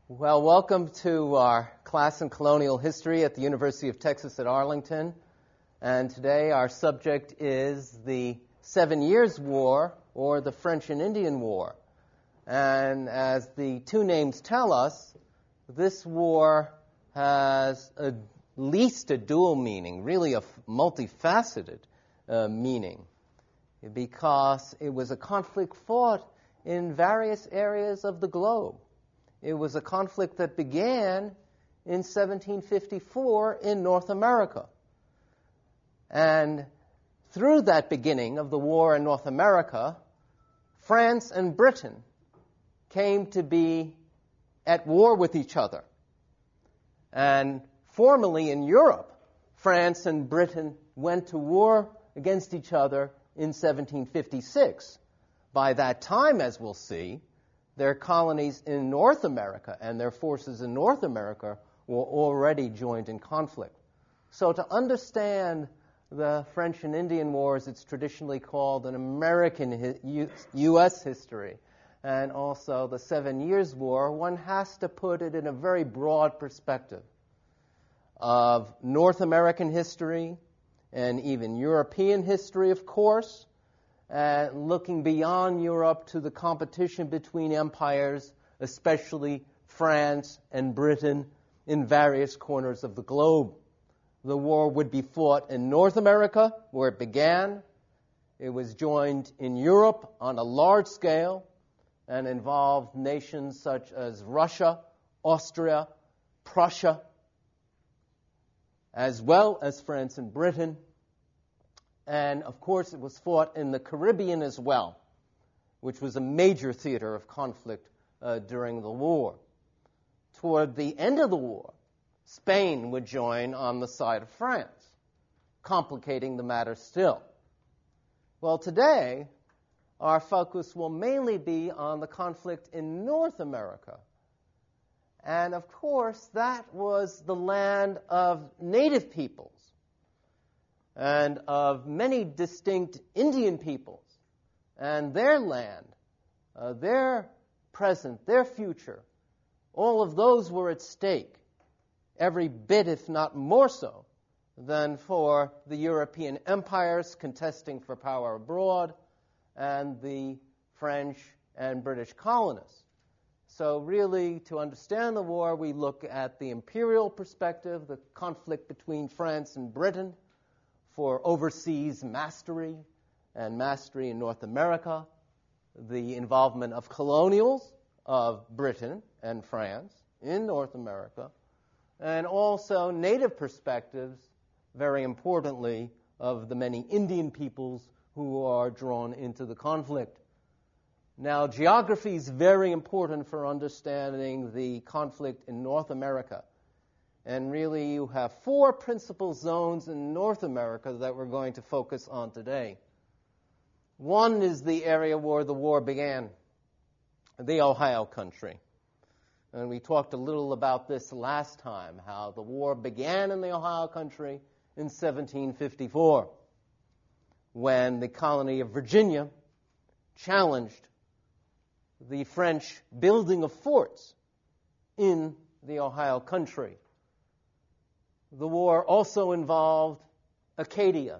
Well, welcome to our class in colonial history at the University of Texas at Arlington. And today our subject is the 7 Years' War, or the French and Indian War. And as the two names tell us, this war has at least a dual meaning, really a multifaceted meaning, because it was a conflict fought in various areas of the globe. It was a conflict that began in 1754 in North America. And through that beginning of the war in North America, France and Britain came to be at war with each other. And formerly in Europe, France and Britain went to war against each other in 1756. By that time, as we'll see, their colonies in North America and their forces in North America were already joined in conflict. So to understand the French and Indian Wars, it's traditionally called an American U.S. history, and also the 7 Years' War, one has to put it in a very broad perspective of North American history and even European history, of course, looking beyond Europe to the competition between empires, especially France and Britain, in various corners of the globe. The war would be fought in North America, where it began. It was joined in Europe on a large scale and involved nations such as Russia, Austria, Prussia, as well as France and Britain. And, of course, it was fought in the Caribbean as well, which was a major theater of conflict during the war. Toward the end of the war, Spain would join on the side of France, complicating the matter still. Well, today, our focus will mainly be on the conflict in North America. And, of course, that was the land of native peoples and of many distinct Indian peoples, and their land, their present, their future, all of those were at stake, every bit, if not more so, than for the European empires contesting for power abroad and the French and British colonists. So really, to understand the war, we look at the imperial perspective, the conflict between France and Britain for overseas mastery and mastery in North America, the involvement of colonials of Britain and France in North America, and also native perspectives, very importantly, of the many Indian peoples who are drawn into the conflict. Now, geography is very important for understanding the conflict in North America. And really, you have four principal zones in North America that we're going to focus on today. One is the area where the war began, the Ohio country. And we talked a little about this last time, how the war began in the Ohio country in 1754, when the colony of Virginia challenged the French building of forts in the Ohio country. The war also involved Acadia,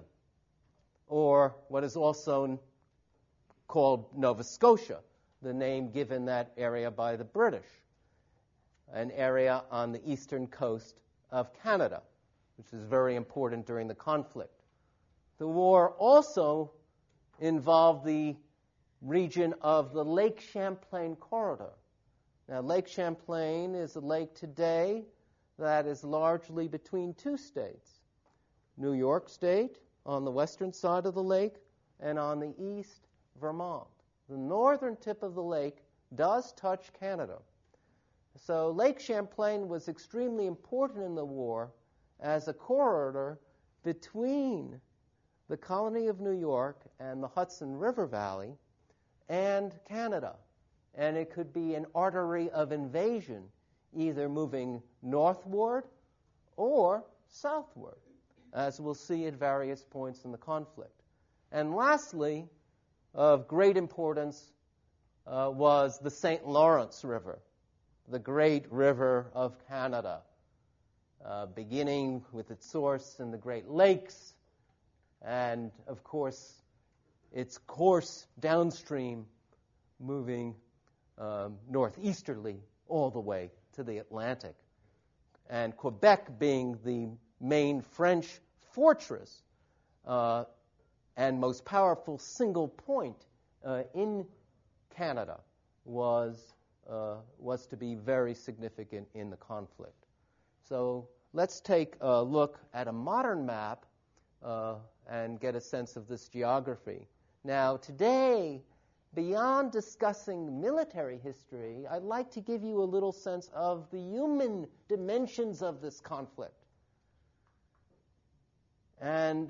or what is also called Nova Scotia, the name given that area by the British, an area on the eastern coast of Canada, which is very important during the conflict. The war also involved the region of the Lake Champlain corridor. Now, Lake Champlain is a lake today that is largely between two states, New York State on the western side of the lake, and on the east, Vermont. The northern tip of the lake does touch Canada. So Lake Champlain was extremely important in the war as a corridor between the colony of New York and the Hudson River Valley and Canada. And it could be an artery of invasion, either moving northward or southward, as we'll see at various points in the conflict. And lastly, of great importance was the St. Lawrence River, the great river of Canada, beginning with its source in the Great Lakes, and, of course, its course downstream moving northeasterly all the way to the Atlantic. And Quebec being the main French fortress and most powerful single point in Canada was to be very significant in the conflict. So let's take a look at a modern map and get a sense of this geography. Now, today, beyond discussing military history, I'd like to give you a little sense of the human dimensions of this conflict and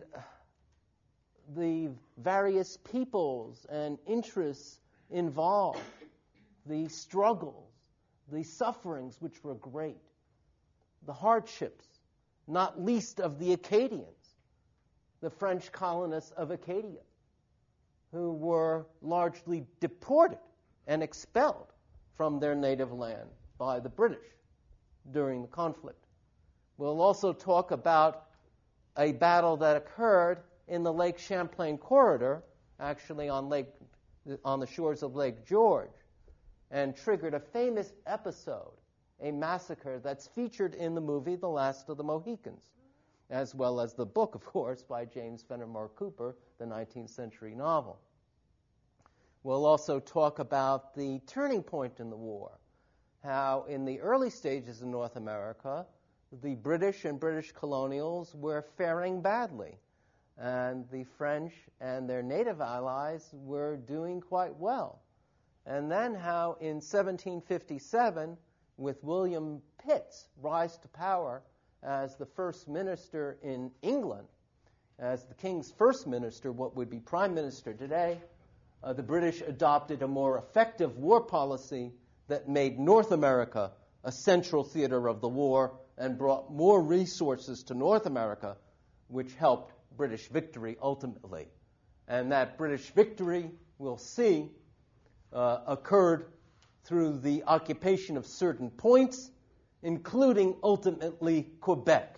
the various peoples and interests involved, the struggles, the sufferings, which were great, the hardships, not least of the Acadians, the French colonists of Acadia, who were largely deported and expelled from their native land by the British during the conflict. We'll also talk about a battle that occurred in the Lake Champlain corridor, actually on the shores of Lake George, and triggered a famous episode, a massacre that's featured in the movie The Last of the Mohicans, as well as the book, of course, by James Fenimore Cooper, the 19th century novel. We'll also talk about the turning point in the war, how in the early stages in North America, the British and British colonials were faring badly, and the French and their native allies were doing quite well. And then how in 1757, with William Pitt's rise to power as the first minister in England, as the king's first minister, what would be prime minister today, the British adopted a more effective war policy that made North America a central theater of the war and brought more resources to North America, which helped British victory ultimately. And that British victory, we'll see, occurred through the occupation of certain points, including ultimately Quebec.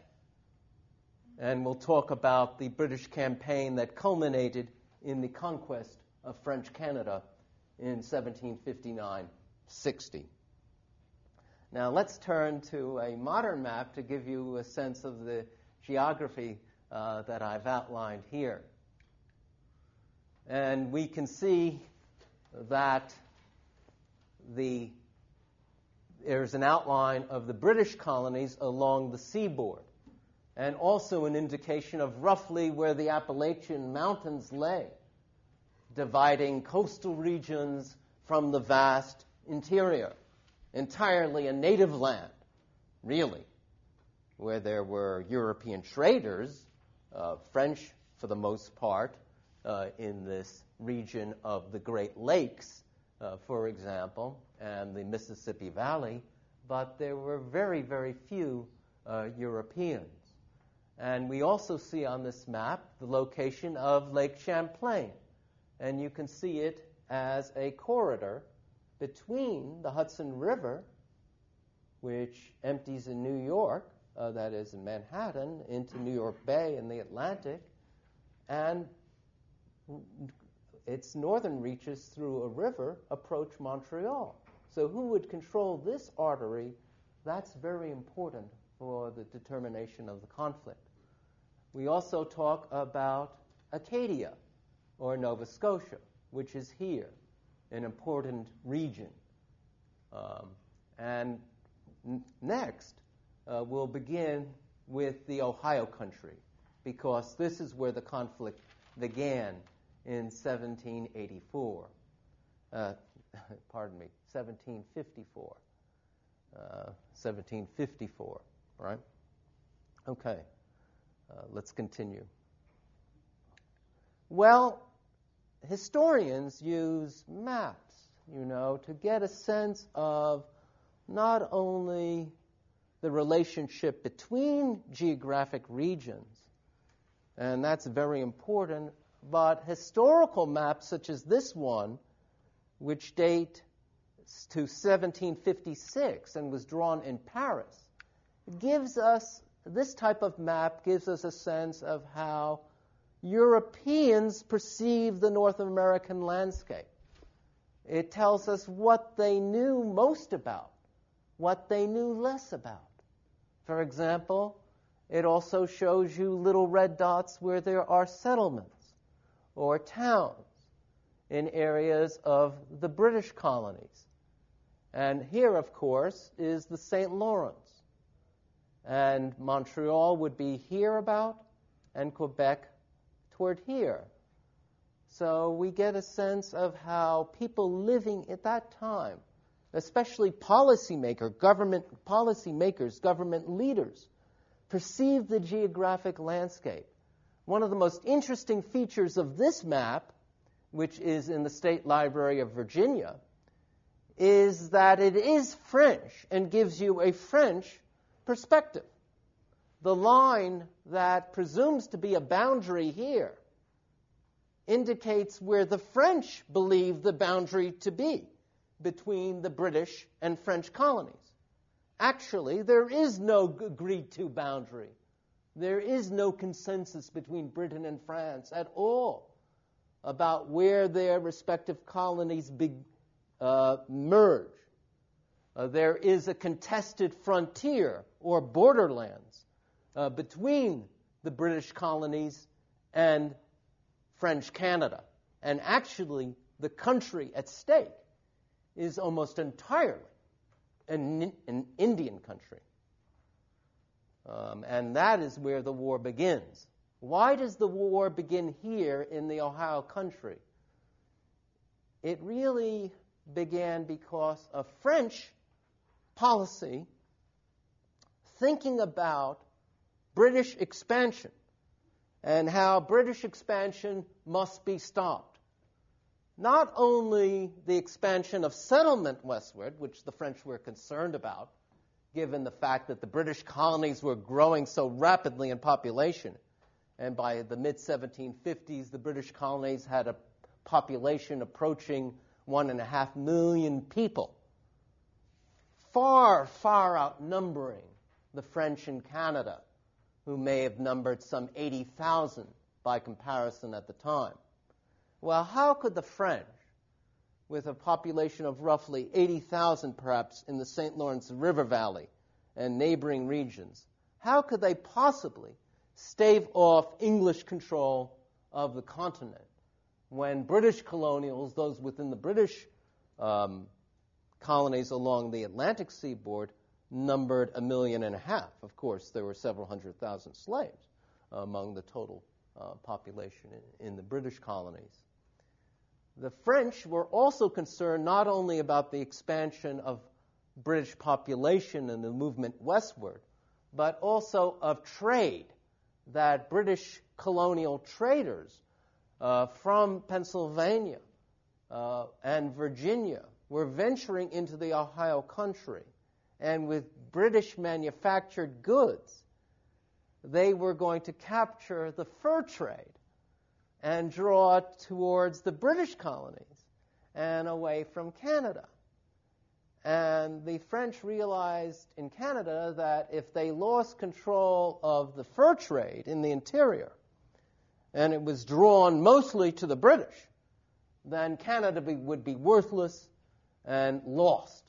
And we'll talk about the British campaign that culminated in the conquest of French Canada in 1759-60. Now let's turn to a modern map to give you a sense of the geography that I've outlined here. And we can see that there's an outline of the British colonies along the seaboard, and also an indication of roughly where the Appalachian Mountains lay, dividing coastal regions from the vast interior, entirely a native land, really, where there were European traders, French for the most part, in this region of the Great Lakes, for example, and the Mississippi Valley, but there were very, very few Europeans. And we also see on this map the location of Lake Champlain, and you can see it as a corridor between the Hudson River, which empties in New York, that is in Manhattan, into New York Bay in the Atlantic, and its northern reaches through a river approach Montreal. So who would control this artery? That's very important for the determination of the conflict. We also talk about Acadia, or Nova Scotia, which is here, an important region. Next, we'll begin with the Ohio country, because this is where the conflict began in 1784. 1754. 1754, right? Okay, let's continue. Well, historians use maps, to get a sense of not only the relationship between geographic regions, and that's very important, but historical maps such as this one, which date to 1756 and was drawn in Paris, gives us, this type of map gives us a sense of how Europeans perceive the North American landscape. It tells us what they knew most about, what they knew less about. For example, it also shows you little red dots where there are settlements or towns in areas of the British colonies. And here, of course, is the St. Lawrence. And Montreal would be here about, and Quebec toward here. So we get a sense of how people living at that time, especially government leaders, perceived the geographic landscape. One of the most interesting features of this map, which is in the State Library of Virginia, is that it is French and gives you a French perspective. The line that presumes to be a boundary here indicates where the French believe the boundary to be between the British and French colonies. Actually, there is no agreed-to boundary. There is no consensus between Britain and France at all about where their respective colonies merge. There is a contested frontier or borderlands between the British colonies and French Canada. And actually, the country at stake is almost entirely an Indian country. And that is where the war begins. Why does the war begin here in the Ohio country? It really began because of French policy thinking about British expansion and how British expansion must be stopped. Not only the expansion of settlement westward, which the French were concerned about, given the fact that the British colonies were growing so rapidly in population, and by the mid-1750s, the British colonies had a population approaching 1.5 million people, far, far outnumbering the French in Canada, who may have numbered some 80,000 by comparison at the time. Well, how could the French, with a population of roughly 80,000 perhaps in the St. Lawrence River Valley and neighboring regions, how could they possibly stave off English control of the continent when British colonials, those within the British colonies along the Atlantic seaboard, numbered 1.5 million? Of course, there were several 100,000 slaves among the total population in the British colonies. The French were also concerned not only about the expansion of British population and the movement westward, but also of trade, that British colonial traders from Pennsylvania and Virginia were venturing into the Ohio country, and with British manufactured goods, they were going to capture the fur trade and draw towards the British colonies and away from Canada. And the French realized in Canada that if they lost control of the fur trade in the interior, and it was drawn mostly to the British, then Canada would be worthless and lost.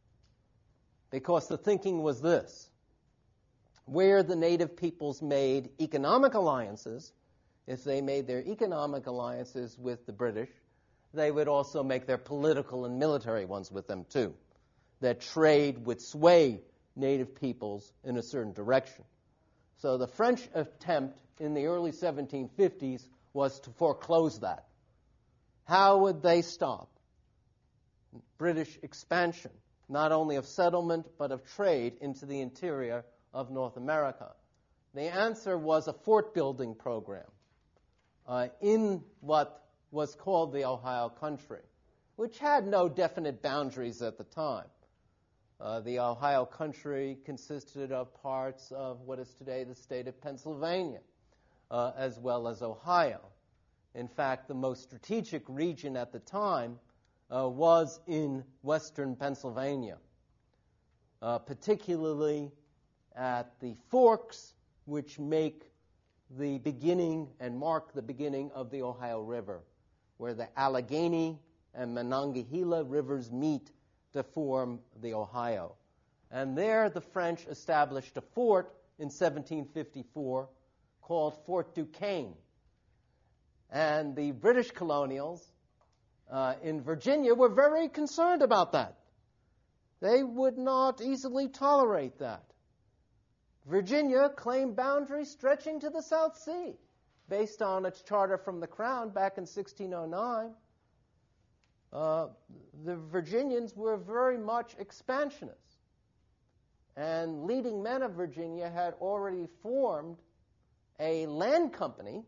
Because the thinking was this: where the native peoples made economic alliances, if they made their economic alliances with the British, they would also make their political and military ones with them too. That trade would sway native peoples in a certain direction. So the French attempt in the early 1750s was to foreclose that. How would they stop British expansion, not only of settlement but of trade into the interior of North America? The answer was a fort-building program in what was called the Ohio country, which had no definite boundaries at the time. The Ohio country consisted of parts of what is today the state of Pennsylvania, as well as Ohio. In fact, the most strategic region at the time was in western Pennsylvania, particularly at the forks which make the beginning and mark the beginning of the Ohio River, where the Allegheny and Monongahela rivers meet to form the Ohio. And there the French established a fort in 1754 called Fort Duquesne. And the British colonials in Virginia were very concerned about that. They would not easily tolerate that. Virginia claimed boundaries stretching to the South Sea based on its charter from the Crown back in 1609. The Virginians were very much expansionists. And leading men of Virginia had already formed a land company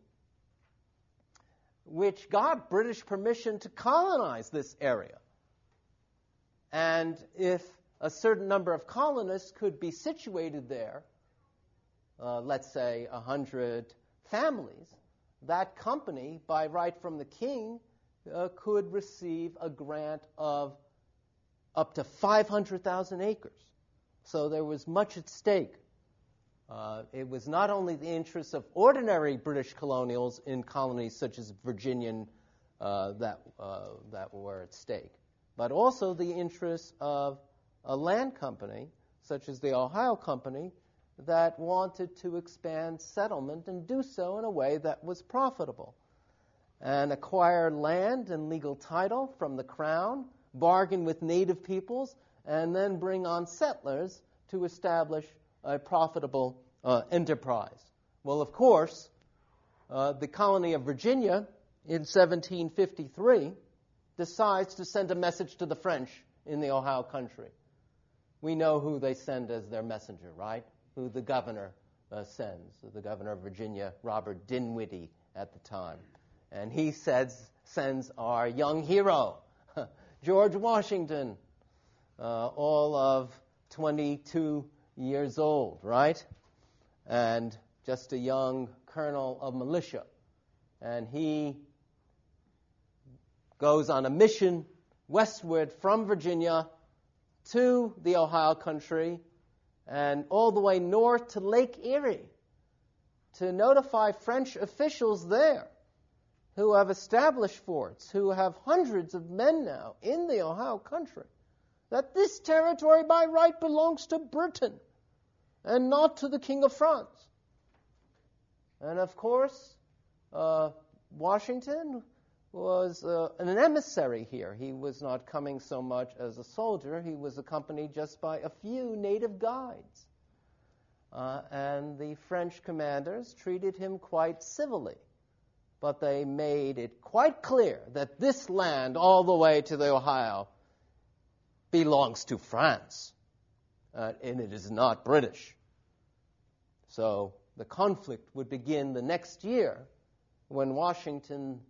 which got British permission to colonize this area. And if a certain number of colonists could be situated there, let's say 100 families, that company, by right from the king, could receive a grant of up to 500,000 acres. So there was much at stake. It was not only the interests of ordinary British colonials in colonies such as Virginia that were at stake, but also the interests of a land company such as the Ohio Company that wanted to expand settlement and do so in a way that was profitable, and acquire land and legal title from the Crown, bargain with native peoples, and then bring on settlers to establish a profitable enterprise. Well, of course, the colony of Virginia in 1753 decides to send a message to the French in the Ohio country. We know who they send as their messenger, right? Who the governor sends, the governor of Virginia, Robert Dinwiddie at the time. And he sends our young hero, George Washington, all of 22 years old, right? And just a young colonel of militia. And he goes on a mission westward from Virginia to the Ohio country and all the way north to Lake Erie to notify French officials there who have established forts, who have hundreds of men now in the Ohio country, that this territory by right belongs to Britain and not to the King of France. And of course, Washington was an emissary here. He was not coming so much as a soldier. He was accompanied just by a few native guides. And the French commanders treated him quite civilly. But they made it quite clear that this land all the way to the Ohio belongs to France. And it is not British. So the conflict would begin the next year when Washington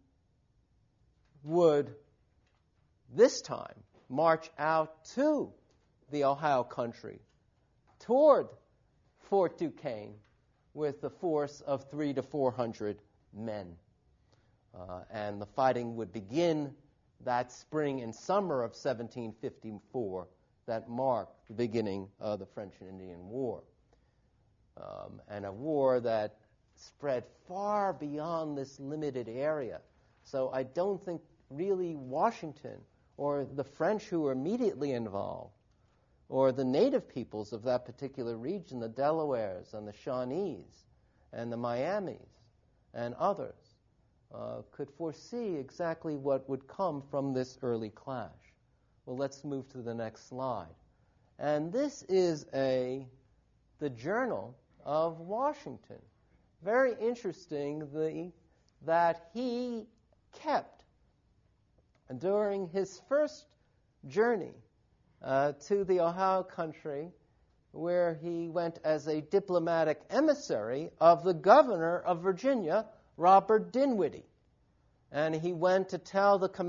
would, this time, march out to the Ohio country toward Fort Duquesne with a force of 300 to 400 men. And the fighting would begin that spring and summer of 1754 that marked the beginning of the French and Indian War. And a war that spread far beyond this limited area. So I don't think really Washington or the French who were immediately involved or the native peoples of that particular region, the Delawares and the Shawnees and the Miamis and others, could foresee exactly what would come from this early clash. Well, let's move to the next slide. And this is the journal of Washington. Very interesting that he kept during his first journey to the Ohio country, where he went as a diplomatic emissary of the governor of Virginia, Robert Dinwiddie. And he went to tell the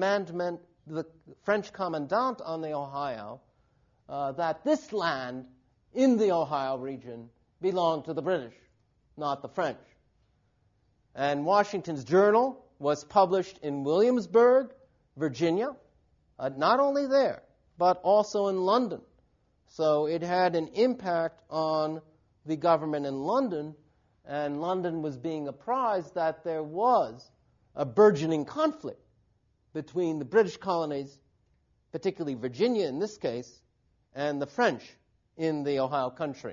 French commandant on the Ohio that this land in the Ohio region belonged to the British, not the French. And Washington's journal was published in Williamsburg, Virginia, not only there, but also in London. So it had an impact on the government in London, and London was being apprised that there was a burgeoning conflict between the British colonies, particularly Virginia in this case, and the French in the Ohio country.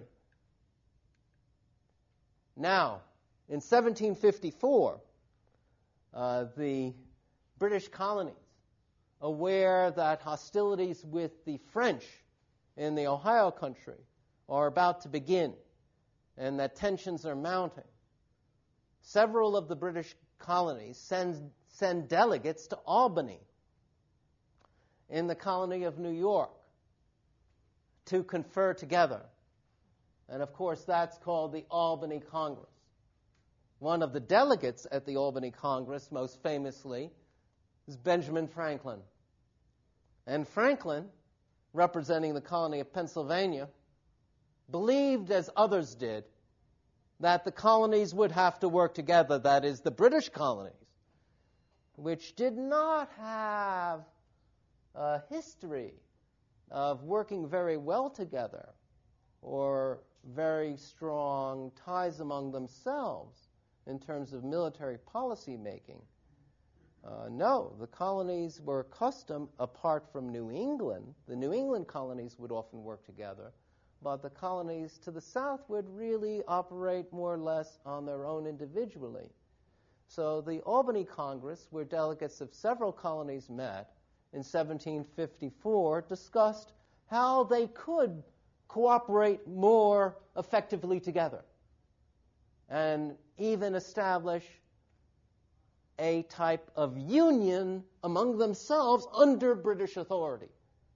Now, in 1754, the British colonies, aware that hostilities with the French in the Ohio country are about to begin and that tensions are mounting, several of the British colonies send delegates to Albany in the colony of New York to confer together. And of course, that's called the Albany Congress. One of the delegates at the Albany Congress, most famously, is Benjamin Franklin. And Franklin, representing the colony of Pennsylvania, believed, as others did, that the colonies would have to work together, that is, the British colonies, which did not have a history of working very well together or very strong ties among themselves in terms of military policy making. No, the colonies were accustomed, apart from New England, the New England colonies would often work together, but the colonies to the south would really operate more or less on their own individually. So the Albany Congress, where delegates of several colonies met in 1754, discussed how they could cooperate more effectively together and even establish a type of union among themselves under British authority.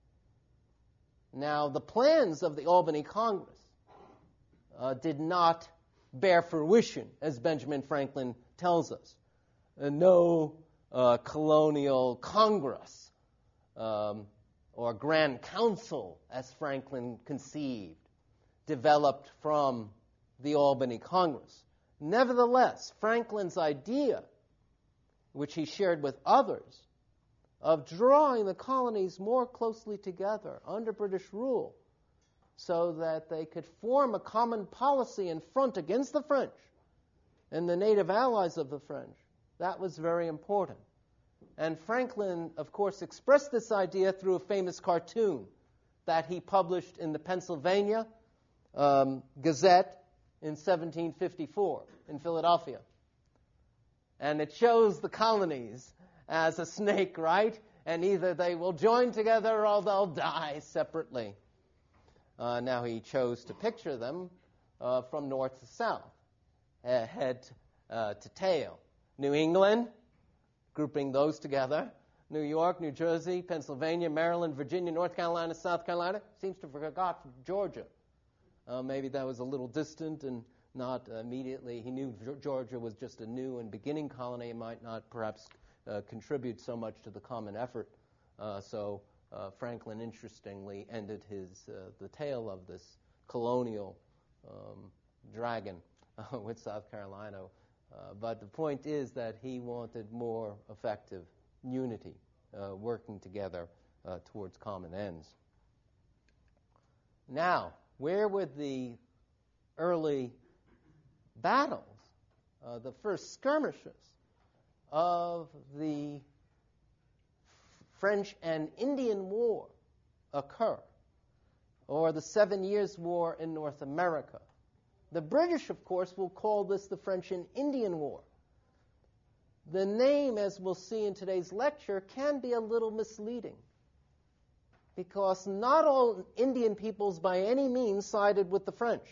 Now, the plans of the Albany Congress did not bear fruition, as Benjamin Franklin tells us. No colonial congress or Grand Council, as Franklin conceived, developed from the Albany Congress. Nevertheless, Franklin's idea, which he shared with others, of drawing the colonies more closely together under British rule so that they could form a common policy in front against the French and the native allies of the French, that was very important. And Franklin, of course, expressed this idea through a famous cartoon that he published in the Pennsylvania Gazette in 1754 in Philadelphia. And it shows the colonies as a snake, right? And either they will join together or they'll die separately. Now he chose to picture them from north to south, head to tail. New England, grouping those together. New York, New Jersey, Pennsylvania, Maryland, Virginia, North Carolina, South Carolina. Seems to have forgot Georgia. Maybe that was a little distant and not immediately. He knew Georgia was just a new and beginning colony and might not perhaps contribute so much to the common effort. So Franklin, interestingly, ended the tale of this colonial dragon with South Carolina. But the point is that he wanted more effective unity, working together towards common ends. Now, where would the early battles, the first skirmishes of the French and Indian War occur, or the 7 Years' War in North America? The British, of course, will call this the French and Indian War. The name, as we'll see in today's lecture, can be a little misleading, because not all Indian peoples by any means sided with the French.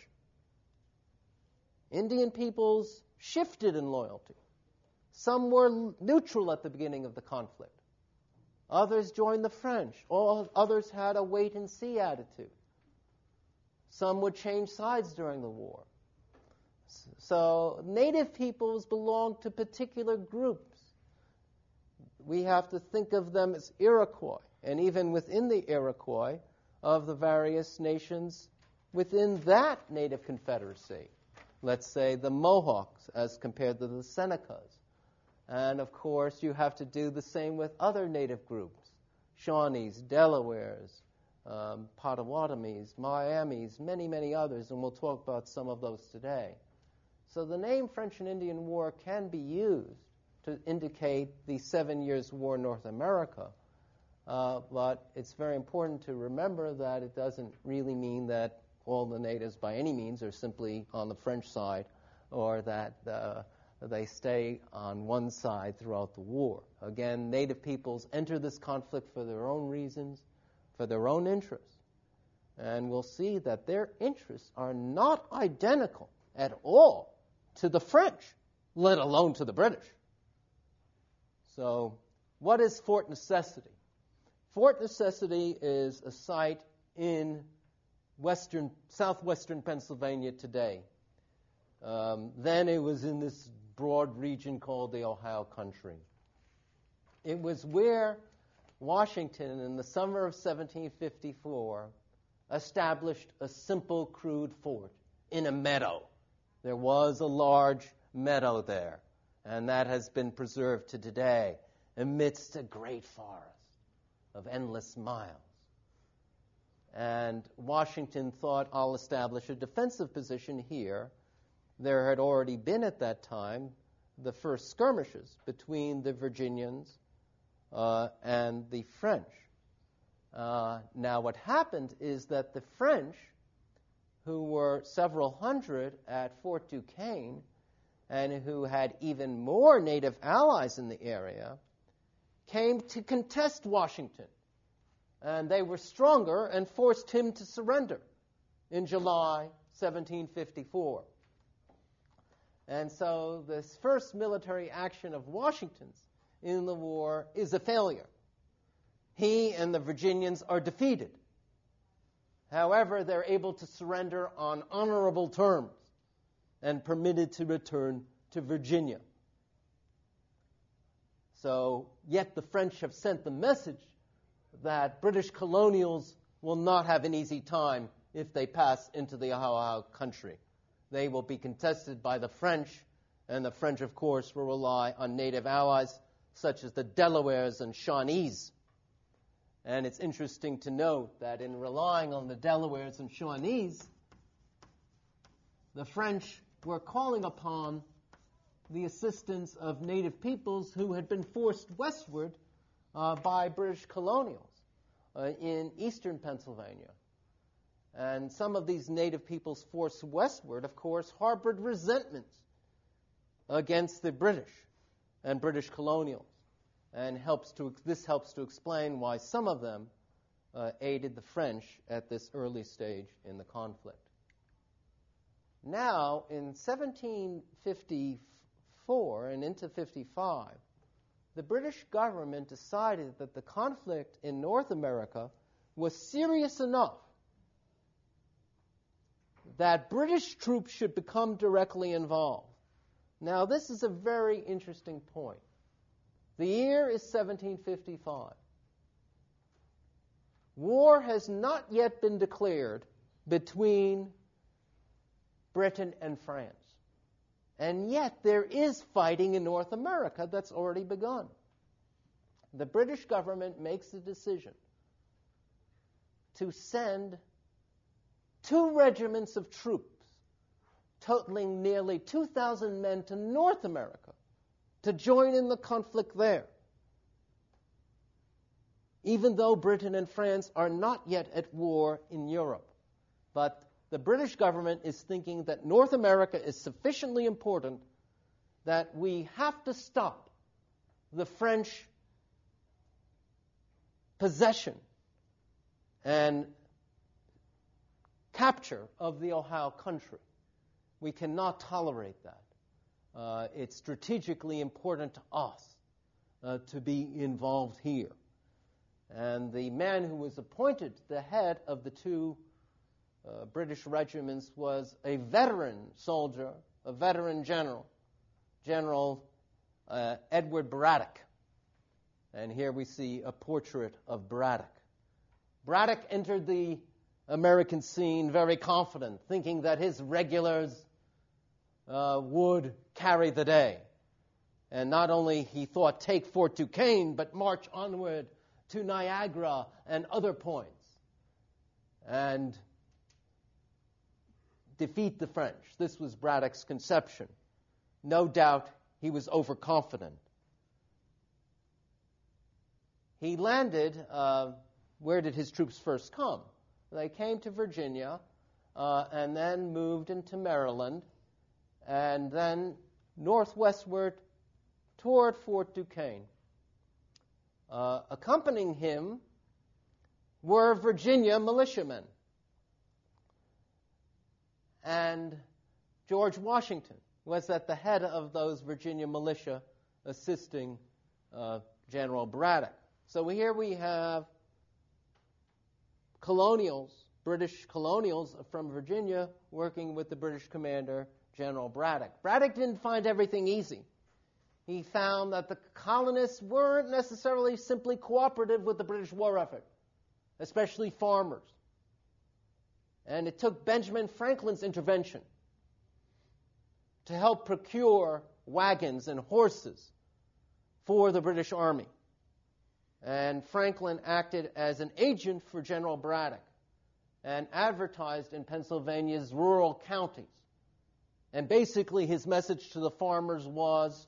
Indian peoples shifted in loyalty. Some were neutral at the beginning of the conflict. Others joined the French. All others had a wait-and-see attitude. Some would change sides during the war. So native peoples belonged to particular groups. We have to think of them as Iroquois, and even within the Iroquois, of the various nations within that native confederacy. Let's say the Mohawks as compared to the Senecas. And of course, you have to do the same with other native groups, Shawnees, Delawares, Potawatomis, Miamis, many, many others, and we'll talk about some of those today. So the name French and Indian War can be used to indicate the 7 Years' War in North America, but it's very important to remember that it doesn't really mean that all the natives by any means are simply on the French side, or that they stay on one side throughout the war. Again, native peoples enter this conflict for their own reasons, for their own interests. And we'll see that their interests are not identical at all to the French, let alone to the British. So, what is Fort Necessity? Fort Necessity is a site in southwestern Pennsylvania today. Then it was in this broad region called the Ohio Country. It was where Washington, in the summer of 1754, established a simple, crude fort in a meadow. There was a large meadow there, and that has been preserved to today amidst a great forest of endless miles. And Washington thought, I'll establish a defensive position here. There had already been at that time the first skirmishes between the Virginians and the French. Now what happened is that the French, who were several hundred at Fort Duquesne, and who had even more native allies in the area, came to contest Washington. And they were stronger and forced him to surrender in July 1754. And so this first military action of Washington's in the war is a failure. He and the Virginians are defeated. However, they're able to surrender on honorable terms and permitted to return to Virginia. So, yet the French have sent the message that British colonials will not have an easy time if they pass into the Ohio Country. They will be contested by the French, and the French, of course, will rely on native allies such as the Delawares and Shawnees. And it's interesting to note that in relying on the Delawares and Shawnees, the French were calling upon the assistance of native peoples who had been forced westward by British colonials in eastern Pennsylvania. And some of these native peoples forced westward, of course, harbored resentments against the British and British colonials. And this helps to explain why some of them aided the French at this early stage in the conflict. Now, in 1754 and into 55, the British government decided that the conflict in North America was serious enough that British troops should become directly involved. Now, this is a very interesting point. The year is 1755. War has not yet been declared between Britain and France. And yet there is fighting in North America that's already begun. The British government makes the decision to send 2 regiments of troops, totaling nearly 2,000 men, to North America to join in the conflict there, even though Britain and France are not yet at war in Europe. But the British government is thinking that North America is sufficiently important that we have to stop the French possession and capture of the Ohio Country. We cannot tolerate that. It's strategically important to us to be involved here. And the man who was appointed the head of the 2 British regiments was a veteran soldier, a veteran general, General Edward Braddock. And here we see a portrait of Braddock. Braddock entered the American scene very confident, thinking that his regulars would carry the day. And not only he thought take Fort Duquesne, but march onward to Niagara and other points and defeat the French. This was Braddock's conception. No doubt he was overconfident. He landed, where did his troops first come? They came to Virginia and then moved into Maryland and then northwestward toward Fort Duquesne. Accompanying him were Virginia militiamen. And George Washington was at the head of those Virginia militia assisting General Braddock. So here we have colonials, British colonials from Virginia working with the British commander, General Braddock. Braddock didn't find everything easy. He found that the colonists weren't necessarily simply cooperative with the British war effort, especially farmers. And it took Benjamin Franklin's intervention to help procure wagons and horses for the British Army. And Franklin acted as an agent for General Braddock and advertised in Pennsylvania's rural counties. And basically his message to the farmers was,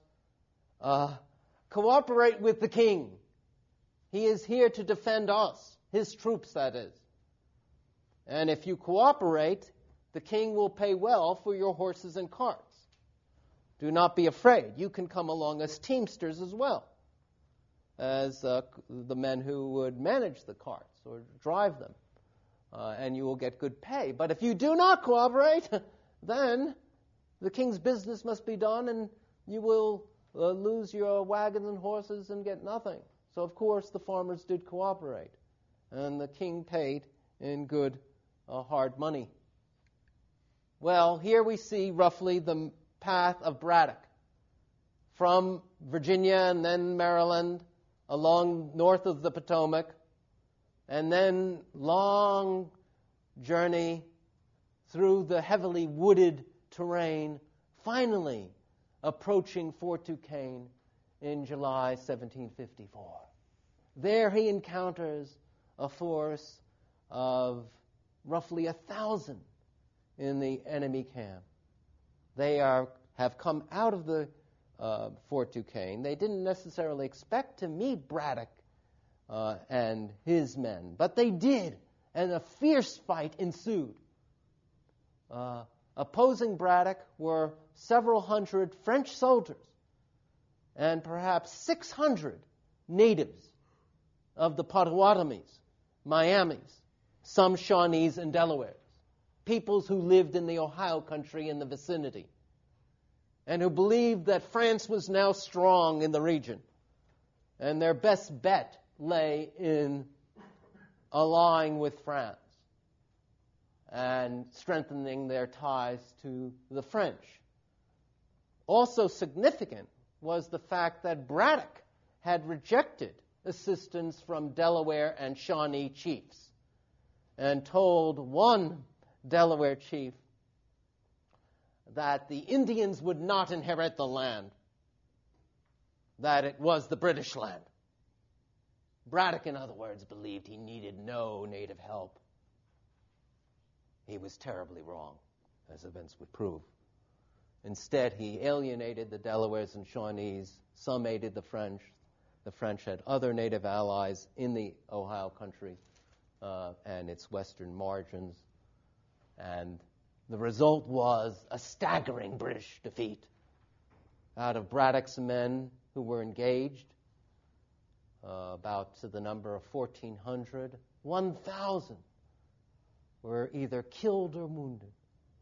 cooperate with the king. He is here to defend us, his troops, that is. And if you cooperate, the king will pay well for your horses and carts. Do not be afraid. You can come along as teamsters as well as the men who would manage the carts or drive them, and you will get good pay. But if you do not cooperate, then the king's business must be done, and you will lose your wagons and horses and get nothing. So, of course, the farmers did cooperate, and the king paid in good, hard money. Well, here we see roughly the path of Braddock from Virginia and then Maryland, along north of the Potomac, and then long journey through the heavily wooded terrain, finally approaching Fort Duquesne in July 1754. There he encounters a force of roughly 1,000 in the enemy camp. They have come out of the Fort Duquesne. They didn't necessarily expect to meet Braddock and his men, but they did, and a fierce fight ensued. Opposing Braddock were several hundred French soldiers and perhaps 600 natives of the Potawatomis, Miamis, some Shawnees and Delawares, peoples who lived in the Ohio country in the vicinity, and who believed that France was now strong in the region, and their best bet lay in allying with France and strengthening their ties to the French. Also significant was the fact that Braddock had rejected assistance from Delaware and Shawnee chiefs and told one Delaware chief that the Indians would not inherit the land, that it was the British land. Braddock, in other words, believed he needed no native help. He was terribly wrong, as events would prove. Instead, he alienated the Delawares and Shawnees. Some aided the French. The French had other native allies in the Ohio country and its western margins. And the result was a staggering British defeat. Out of Braddock's men who were engaged, about to the number of 1,400, 1,000 were either killed or wounded.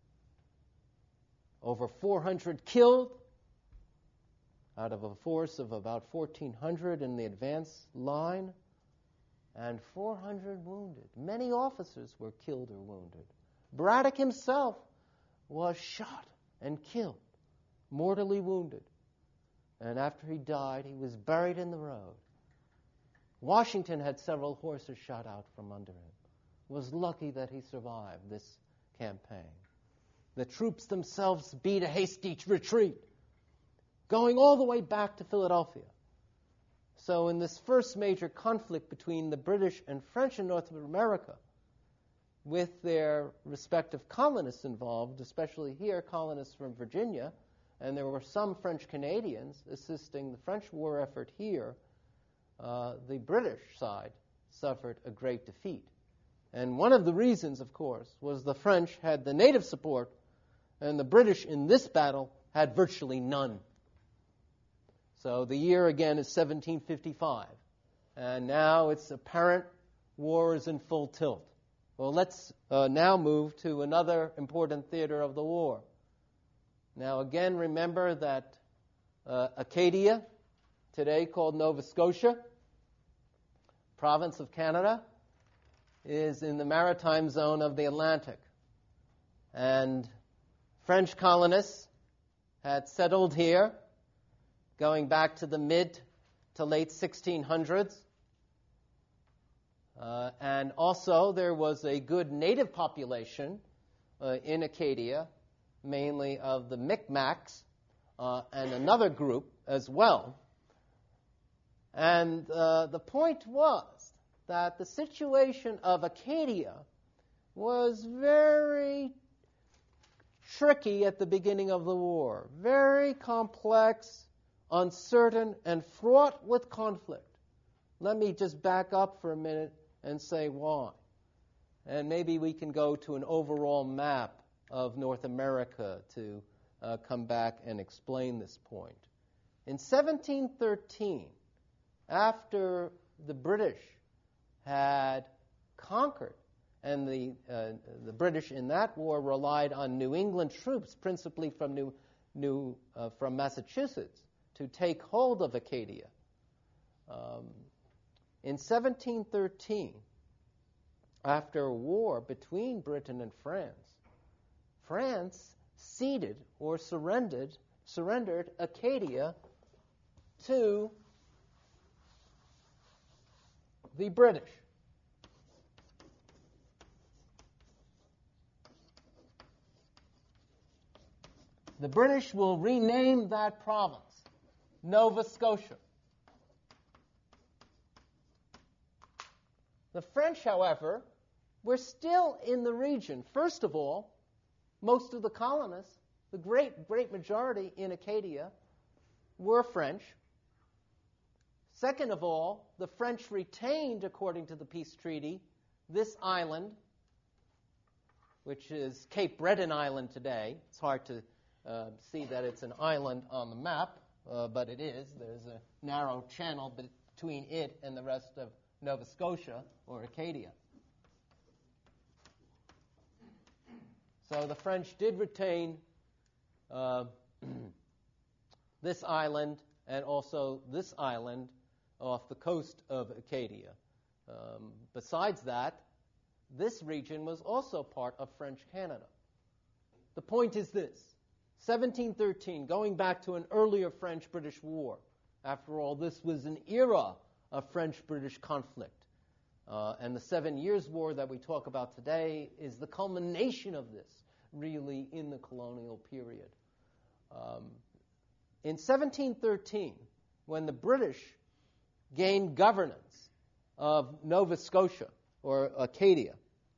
Over 400 killed out of a force of about 1,400 in the advance line, and 400 wounded. Many officers were killed or wounded. Braddock himself was shot and killed, mortally wounded. And after he died, he was buried in the road. Washington had several horses shot out from under him. Was lucky that he survived this campaign. The troops themselves beat a hasty retreat, going all the way back to Philadelphia. So in this first major conflict between the British and French in North America, with their respective colonists involved, especially here, colonists from Virginia, and there were some French Canadians assisting the French war effort here, the British side suffered a great defeat. And one of the reasons, of course, was the French had the native support, and the British in this battle had virtually none. So the year again is 1755, and now it's apparent war is in full tilt. Well, let's now move to another important theater of the war. Now again, remember that Acadia, today called Nova Scotia, province of Canada, is in the maritime zone of the Atlantic. And French colonists had settled here going back to the mid to late 1600s. And also there was a good native population in Acadia, mainly of the Micmacs and another group as well. And the point was that the situation of Acadia was very tricky at the beginning of the war, very complex, uncertain, and fraught with conflict. Let me just back up for a minute and say why. And maybe we can go to an overall map of North America to come back and explain this point. In 1713, after the British had conquered, and the British in that war relied on New England troops, principally from from Massachusetts, to take hold of Acadia. In 1713, after a war between Britain and France, France ceded or surrendered Acadia to the British. The British will rename that province Nova Scotia. The French, however, were still in the region. First of all, most of the colonists, the great majority in Acadia, were French. Second of all, the French retained, according to the peace treaty, this island, which is Cape Breton Island today. It's hard to see that it's an island on the map, but it is. There's a narrow channel between it and the rest of Nova Scotia, or Acadia. So the French did retain this island and also this island off the coast of Acadia. Besides that, this region was also part of French Canada. The point is this: 1713, going back to an earlier French-British war. After all, this was an era of French-British conflict. And the 7 Years' War that we talk about today is the culmination of this, really, in the colonial period. In 1713, when the British gained governance of Nova Scotia, or Acadia,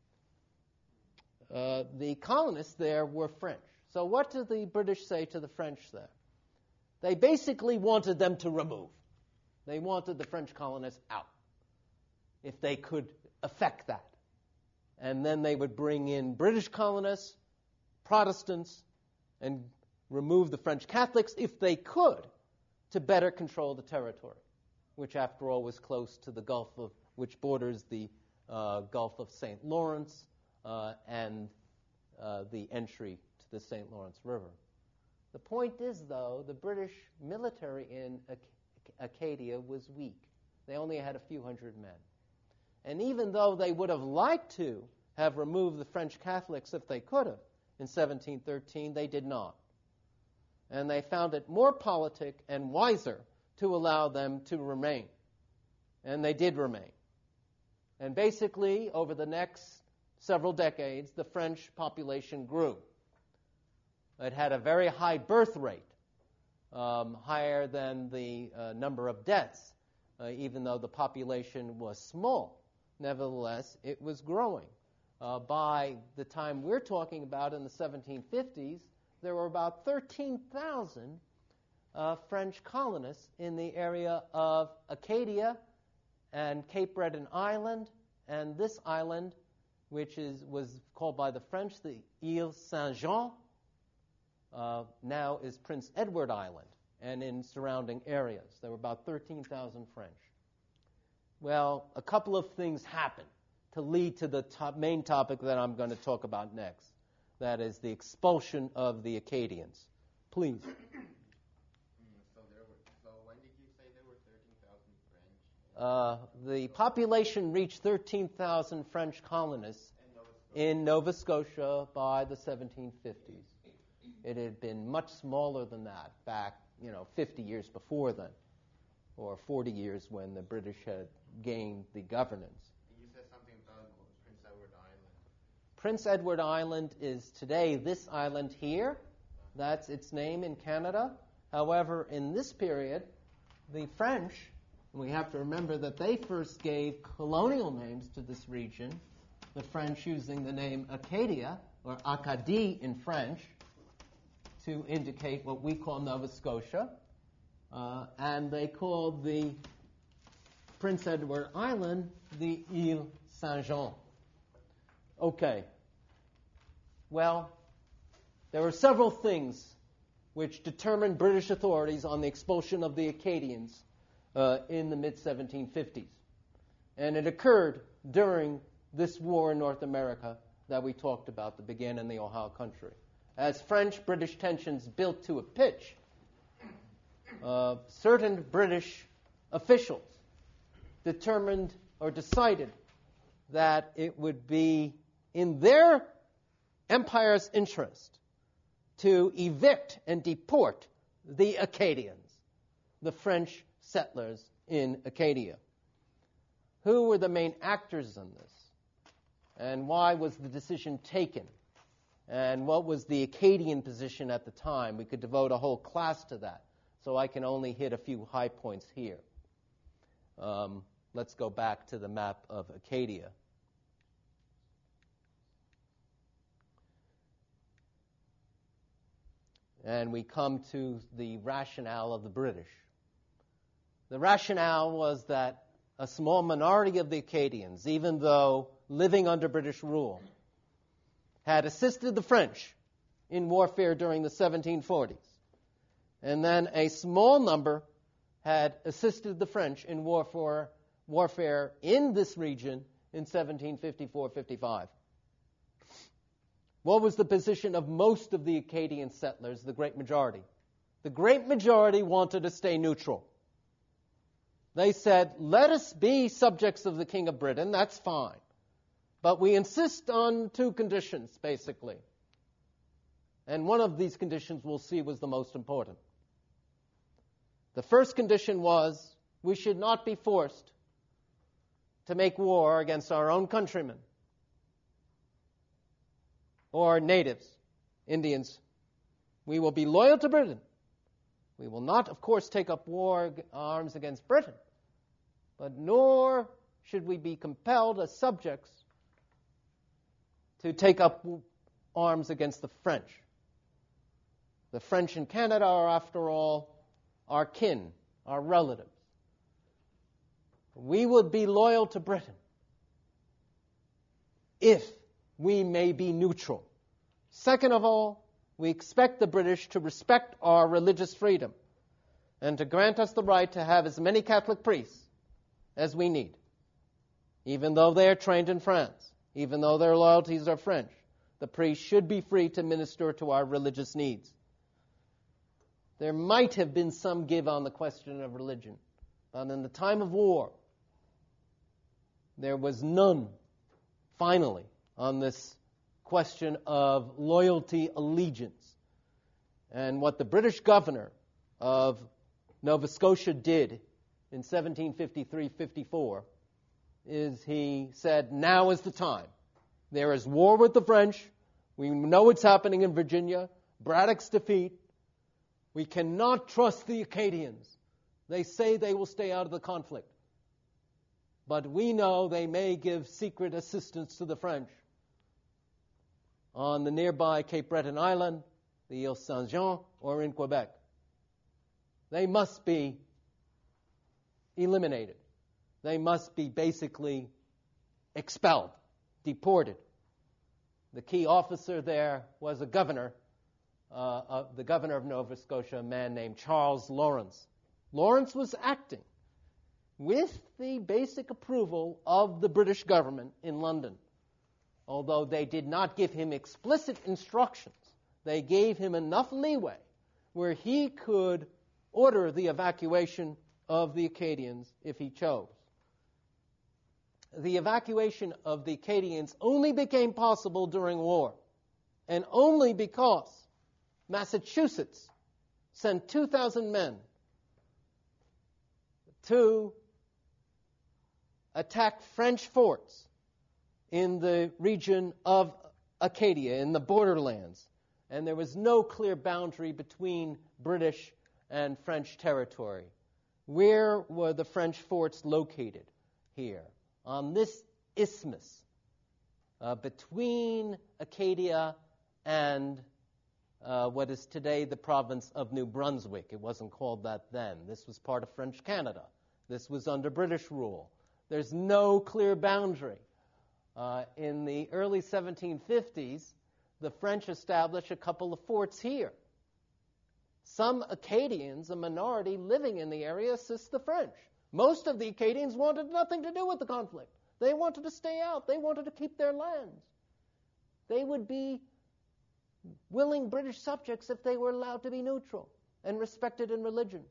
the colonists there were French. So what did the British say to the French there? They basically wanted them to remove. They wanted the French colonists out, if they could effect that. And then they would bring in British colonists, Protestants, and remove the French Catholics, if they could, to better control the territory, which after all was close to the Gulf of, which borders the Gulf of St. Lawrence and the entry to the St. Lawrence River. The point is, though, the British military in Acadia was weak. They only had a few hundred men. And even though they would have liked to have removed the French Catholics if they could have in 1713, they did not. And they found it more politic and wiser to allow them to remain. And they did remain. And basically, over the next several decades, the French population grew. It had a very high birth rate, higher than the number of deaths. even though the population was small. Nevertheless, it was growing. By the time we're talking about in the 1750s, there were about 13,000 French colonists in the area of Acadia and Cape Breton Island, and this island, which was called by the French the Ile Saint-Jean, now is Prince Edward Island, and in surrounding areas. There were about 13,000 French. Well, a couple of things happened to lead to the main topic that I'm going to talk about next. That is the expulsion of the Acadians. Please. So when did you say there were 13,000 French? The population reached 13,000 French colonists in Nova Scotia by the 1750s. It had been much smaller than that back, 50 years before then, or 40 years when the British had gained the governance. You said something about Prince Edward Island. Prince Edward Island is today this island here. That's its name in Canada. However, in this period, the French, and we have to remember that they first gave colonial names to this region, the French using the name Acadia, or Acadie in French, to indicate what we call Nova Scotia, and they called the Prince Edward Island the Ile Saint-Jean. Okay. Well, there were several things which determined British authorities on the expulsion of the Acadians in the mid-1750s. And it occurred during this war in North America that we talked about that began in the Ohio country. As French-British tensions built to a pitch, certain British officials determined or decided that it would be in their empire's interest to evict and deport the Acadians, the French settlers in Acadia. Who were the main actors in this? And why was the decision taken? And what was the Acadian position at the time? We could devote a whole class to that, so I can only hit a few high points here. Let's go back to the map of Acadia. And we come to the rationale of the British. The rationale was that a small minority of the Acadians, even though living under British rule, had assisted the French in warfare during the 1740s. And then a small number had assisted the French in warfare in this region in 1754-55. What was the position of most of the Acadian settlers, the great majority? The great majority wanted to stay neutral. They said, let us be subjects of the King of Britain, that's fine. But we insist on two conditions, basically. And one of these conditions we'll see was the most important. The first condition was we should not be forced to make war against our own countrymen or natives, Indians. We will be loyal to Britain. We will not, of course, take up arms against Britain, but nor should we be compelled as subjects to take up arms against the French. The French in Canada are, after all, our kin, our relatives. We would be loyal to Britain if we may be neutral. Second of all, we expect the British to respect our religious freedom and to grant us the right to have as many Catholic priests as we need, even though they are trained in France. Even though their loyalties are French, the priests should be free to minister to our religious needs. There might have been some give on the question of religion, but in the time of war, there was none, finally, on this question of loyalty, allegiance. And what the British governor of Nova Scotia did in 1753-54 is he said, now is the time. There is war with the French. We know what's happening in Virginia. Braddock's defeat. We cannot trust the Acadians. They say they will stay out of the conflict. But we know they may give secret assistance to the French on the nearby Cape Breton Island, the Ile Saint-Jean, or in Quebec. They must be eliminated. They must be basically expelled, deported. The key officer there was the governor of Nova Scotia, a man named Charles Lawrence. Lawrence was acting with the basic approval of the British government in London. Although they did not give him explicit instructions, they gave him enough leeway where he could order the evacuation of the Acadians if he chose. The evacuation of the Acadians only became possible during war, and only because Massachusetts sent 2,000 men to attack French forts in the region of Acadia, in the borderlands. And there was no clear boundary between British and French territory. Where were the French forts located? Here, on this isthmus between Acadia and what is today the province of New Brunswick. It wasn't called that then. This was part of French Canada. This was under British rule. There's no clear boundary. In the early 1750s, the French established a couple of forts here. Some Acadians, a minority living in the area, assist the French. Most of the Acadians wanted nothing to do with the conflict. They wanted to stay out. They wanted to keep their lands. They would be willing British subjects if they were allowed to be neutral and respected in religion.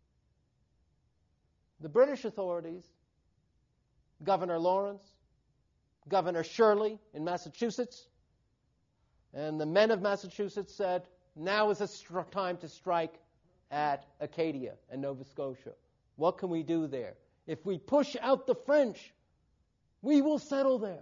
The British authorities, Governor Lawrence, Governor Shirley in Massachusetts, and the men of Massachusetts said, now is a time to strike at Acadia and Nova Scotia. What can we do there? If we push out the French, we will settle there.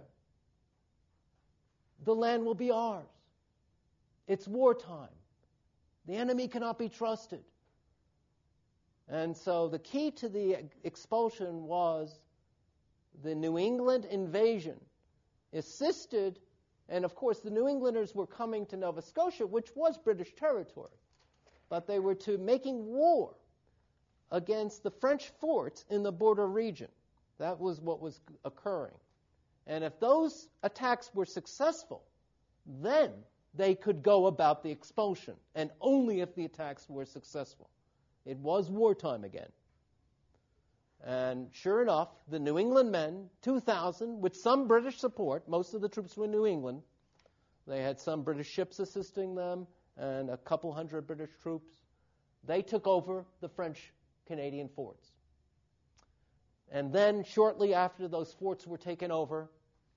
The land will be ours. It's wartime. The enemy cannot be trusted. And so the key to the expulsion was the New England invasion, assisted, and of course the New Englanders were coming to Nova Scotia, which was British territory, but they were making war against the French forts in the border region. That was what was occurring. And if those attacks were successful, then they could go about the expulsion, and only if the attacks were successful. It was wartime again. And sure enough, the New England men, 2,000, with some British support, most of the troops were in New England. They had some British ships assisting them and a couple hundred British troops. They took over the French-Canadian forts. And then shortly after those forts were taken over,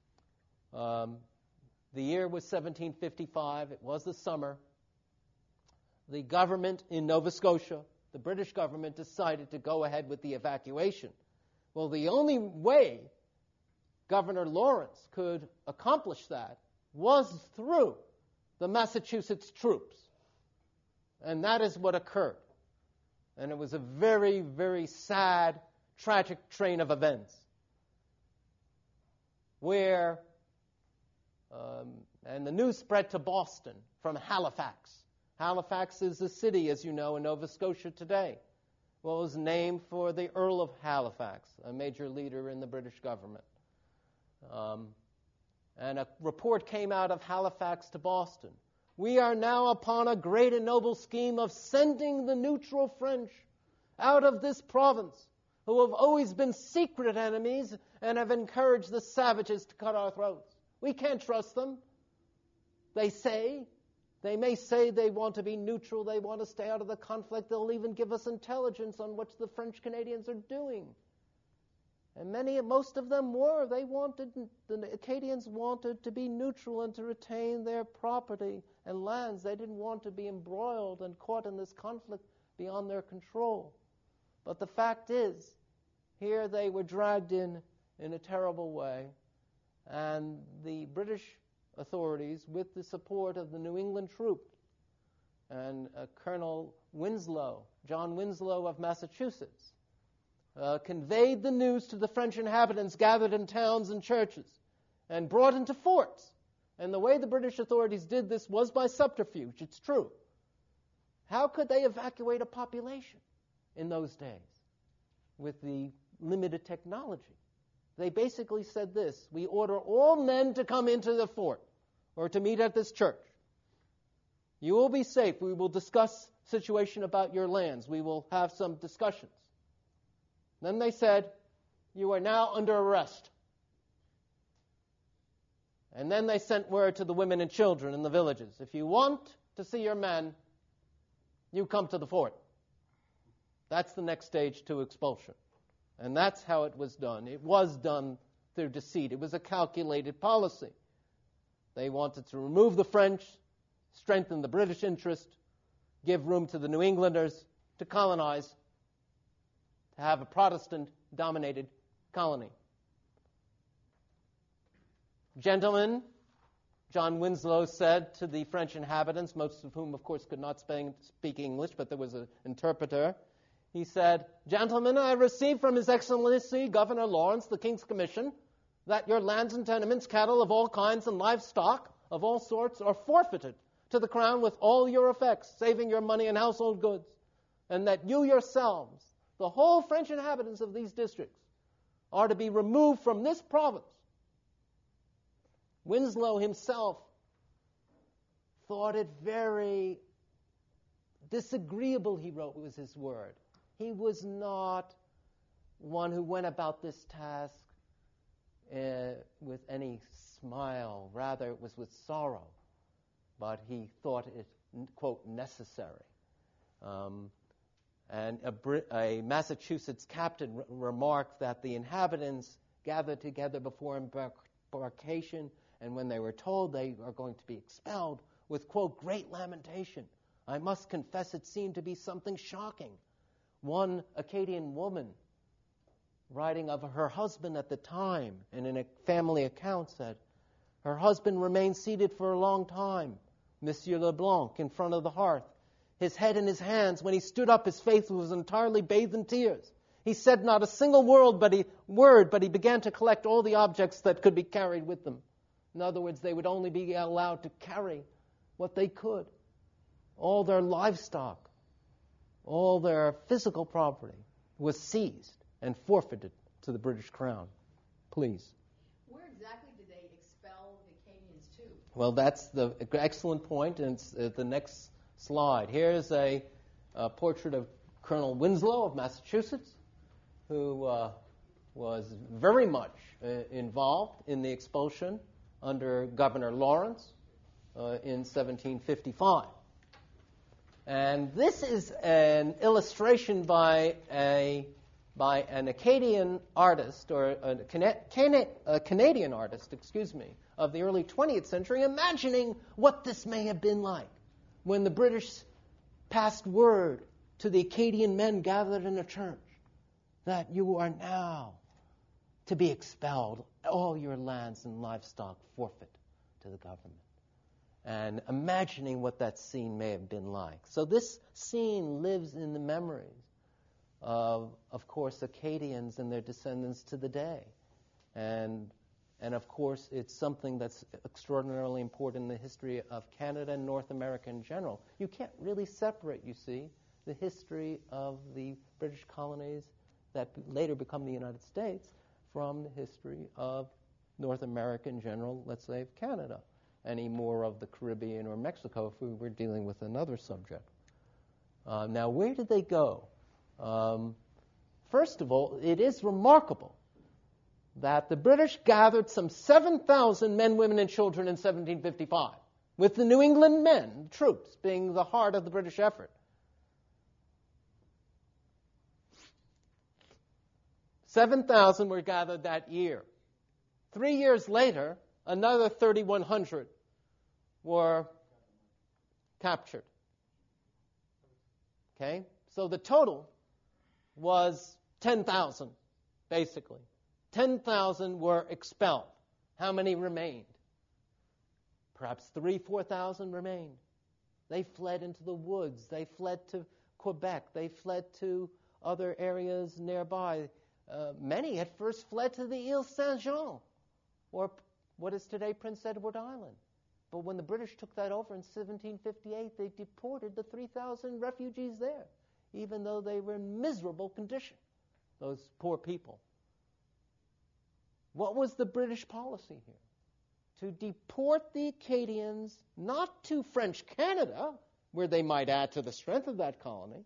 the year was 1755. It was the summer. The government in Nova Scotia, the British government, decided to go ahead with the evacuation. Well, the only way Governor Lawrence could accomplish that was through the Massachusetts troops. And that is what occurred. And it was a very, very sad, tragic train of events where, and the news spread to Boston from Halifax. Halifax is a city, as you know, in Nova Scotia today. Well, it was named for the Earl of Halifax, a major leader in the British government. And a report came out of Halifax to Boston. We are now upon a great and noble scheme of sending the neutral French out of this province, who have always been secret enemies and have encouraged the savages to cut our throats. We can't trust them. They may say they want to be neutral, they want to stay out of the conflict, they'll even give us intelligence on what the French Canadians are doing. And most of them were. The Acadians wanted to be neutral and to retain their property and lands. They didn't want to be embroiled and caught in this conflict beyond their control. But the fact is, here they were dragged in a terrible way, and the British authorities, with the support of the New England troops, and Colonel Winslow, John Winslow of Massachusetts, conveyed the news to the French inhabitants gathered in towns and churches and brought into forts. And the way the British authorities did this was by subterfuge, it's true. How could they evacuate a population in those days with the limited technology? They basically said this: we order all men to come into the fort or to meet at this church. You will be safe. We will discuss situation about your lands. We will have some discussions. Then they said, you are now under arrest. And then they sent word to the women and children in the villages: if you want to see your men, you come to the fort. That's the next stage to expulsion. And that's how it was done. It was done through deceit. It was a calculated policy. They wanted to remove the French, strengthen the British interest, give room to the New Englanders to colonize, to have a Protestant-dominated colony. Gentlemen, John Winslow said to the French inhabitants, most of whom, of course, could not speak English, but there was an interpreter. He said, gentlemen, I received from His Excellency Governor Lawrence, the King's Commission, that your lands and tenements, cattle of all kinds, and livestock of all sorts are forfeited to the Crown with all your effects, saving your money and household goods, and that you yourselves, the whole French inhabitants of these districts, are to be removed from this province. Winslow himself thought it very disagreeable, he wrote, was his word. He was not one who went about this task with any smile. Rather, it was with sorrow. But he thought it, quote, necessary. And a Massachusetts captain remarked that the inhabitants gathered together before embarkation, and when they were told they are going to be expelled, with, quote, great lamentation. I must confess it seemed to be something shocking. One Acadian woman, writing of her husband at the time, and in a family account said, her husband remained seated for a long time, Monsieur Leblanc, in front of the hearth, his head in his hands. When he stood up, his face was entirely bathed in tears. He said not a single word, but he began to collect all the objects that could be carried with them. In other words, they would only be allowed to carry what they could. All their livestock, all their physical property was seized and forfeited to the British Crown. Please. Where exactly did they expel the Acadians to? Well, that's the excellent point, and it's the next slide. Here's a portrait of Colonel Winslow of Massachusetts, who was very much involved in the expulsion under Governor Lawrence in 1755. And this is an illustration by an Acadian artist, or a Canadian artist, of the early 20th century, imagining what this may have been like when the British passed word to the Acadian men gathered in a church that you are now to be expelled, all your lands and livestock forfeit to the government. And imagining what that scene may have been like. So this scene lives in the memories of course, Acadians and their descendants to the day. And of course, it's something that's extraordinarily important in the history of Canada and North America in general. You can't really separate, you see, the history of the British colonies that later become the United States from the history of North America in general, let's say, of Canada, any more of the Caribbean or Mexico if we were dealing with another subject. Now, where did they go? First of all, it is remarkable that the British gathered some 7,000 men, women, and children in 1755, with the New England men, troops, being the heart of the British effort. 7,000 were gathered that year. 3 years later, another 3,100 were captured. Okay? So the total was 10,000, basically. 10,000 were expelled. How many remained? Perhaps 3,000, 4,000 remained. They fled into the woods. They fled to Quebec. They fled to other areas nearby. Many had first fled to the Ile Saint-Jean, or what is today Prince Edward Island. But when the British took that over in 1758, they deported the 3,000 refugees there, even though they were in miserable condition, those poor people. What was the British policy here? To deport the Acadians not to French Canada, where they might add to the strength of that colony,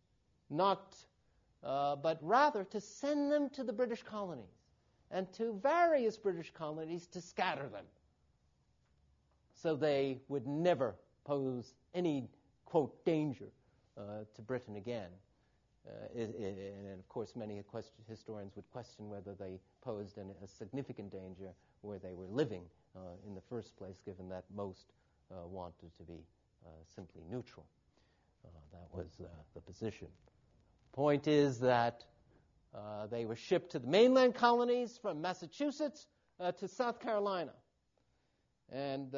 but rather to send them to the British colonies and to various British colonies to scatter them, so they would never pose any, quote, danger to Britain again. And of course, many historians would question whether they posed a significant danger where they were living in the first place, given that most wanted to be simply neutral. That was the position. Point is that they were shipped to the mainland colonies from Massachusetts to South Carolina. And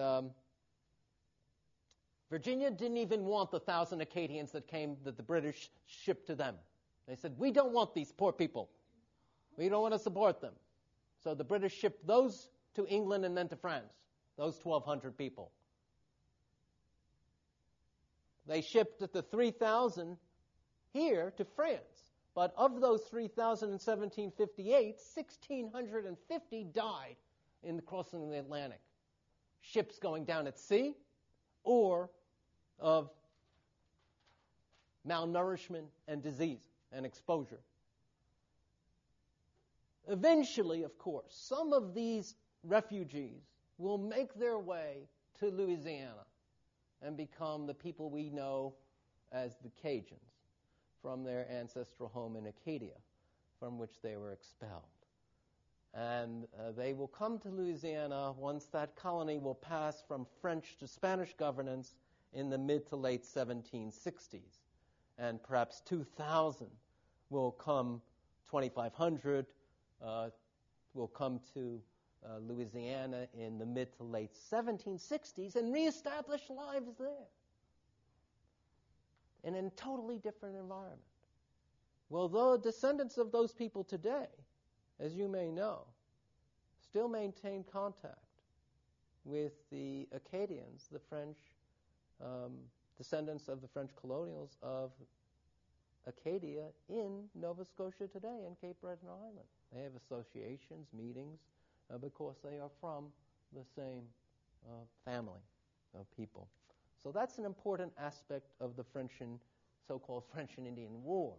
Virginia didn't even want the 1,000 Acadians that the British shipped to them. They said, we don't want these poor people. We don't want to support them. So the British shipped those to England and then to France, those 1,200 people. They shipped the 3,000 here to France. But of those 3,000 in 1758, 1,650 died in the crossing of the Atlantic. Ships going down at sea, or of malnourishment and disease and exposure. Eventually, of course, some of these refugees will make their way to Louisiana and become the people we know as the Cajuns, from their ancestral home in Acadia, from which they were expelled. And they will come to Louisiana once that colony will pass from French to Spanish governance in the mid to late 1760s. And perhaps 2,000 will come, 2,500 will come to Louisiana in the mid to late 1760s and reestablish lives there in a totally different environment. Well, the descendants of those people today, as you may know, still maintain contact with the Acadians, the French descendants of the French colonials of Acadia in Nova Scotia today and Cape Breton Island. They have associations, meetings, because they are from the same family of people. So that's an important aspect of the so-called French and Indian War.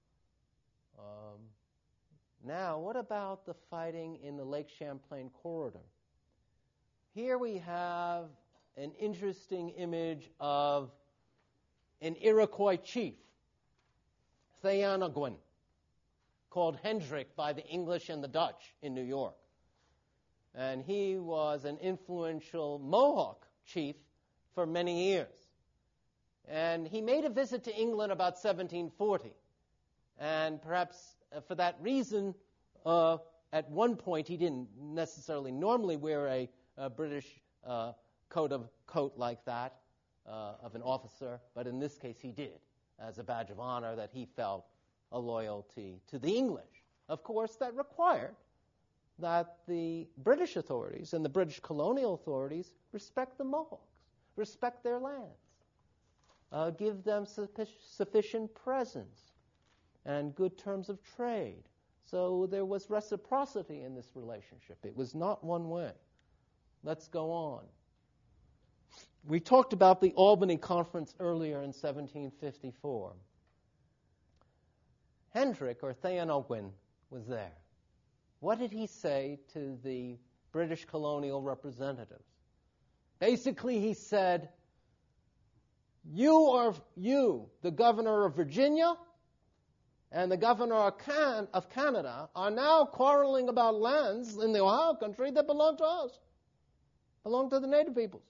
Now, what about the fighting in the Lake Champlain corridor? Here we have an interesting image of an Iroquois chief, Théanoguin, called Hendrick by the English and the Dutch in New York. And he was an influential Mohawk chief for many years. And he made a visit to England about 1740. And perhaps for that reason, at one point he didn't necessarily normally wear a British coat like that of an officer, but in this case he did, as a badge of honor that he felt a loyalty to the English. Of course, that required that the British authorities and the British colonial authorities respect the Mohawks, respect their lands, give them sufficient presence and good terms of trade. So there was reciprocity in this relationship. It was not one way. Let's go on. We talked about the Albany Conference earlier in 1754. Hendrick, or Théanoguin, was there. What did he say to the British colonial representatives? Basically, he said, you, the governor of Virginia, and the governor of Canada are now quarreling about lands in the Ohio country that belong to us, belong to the native peoples.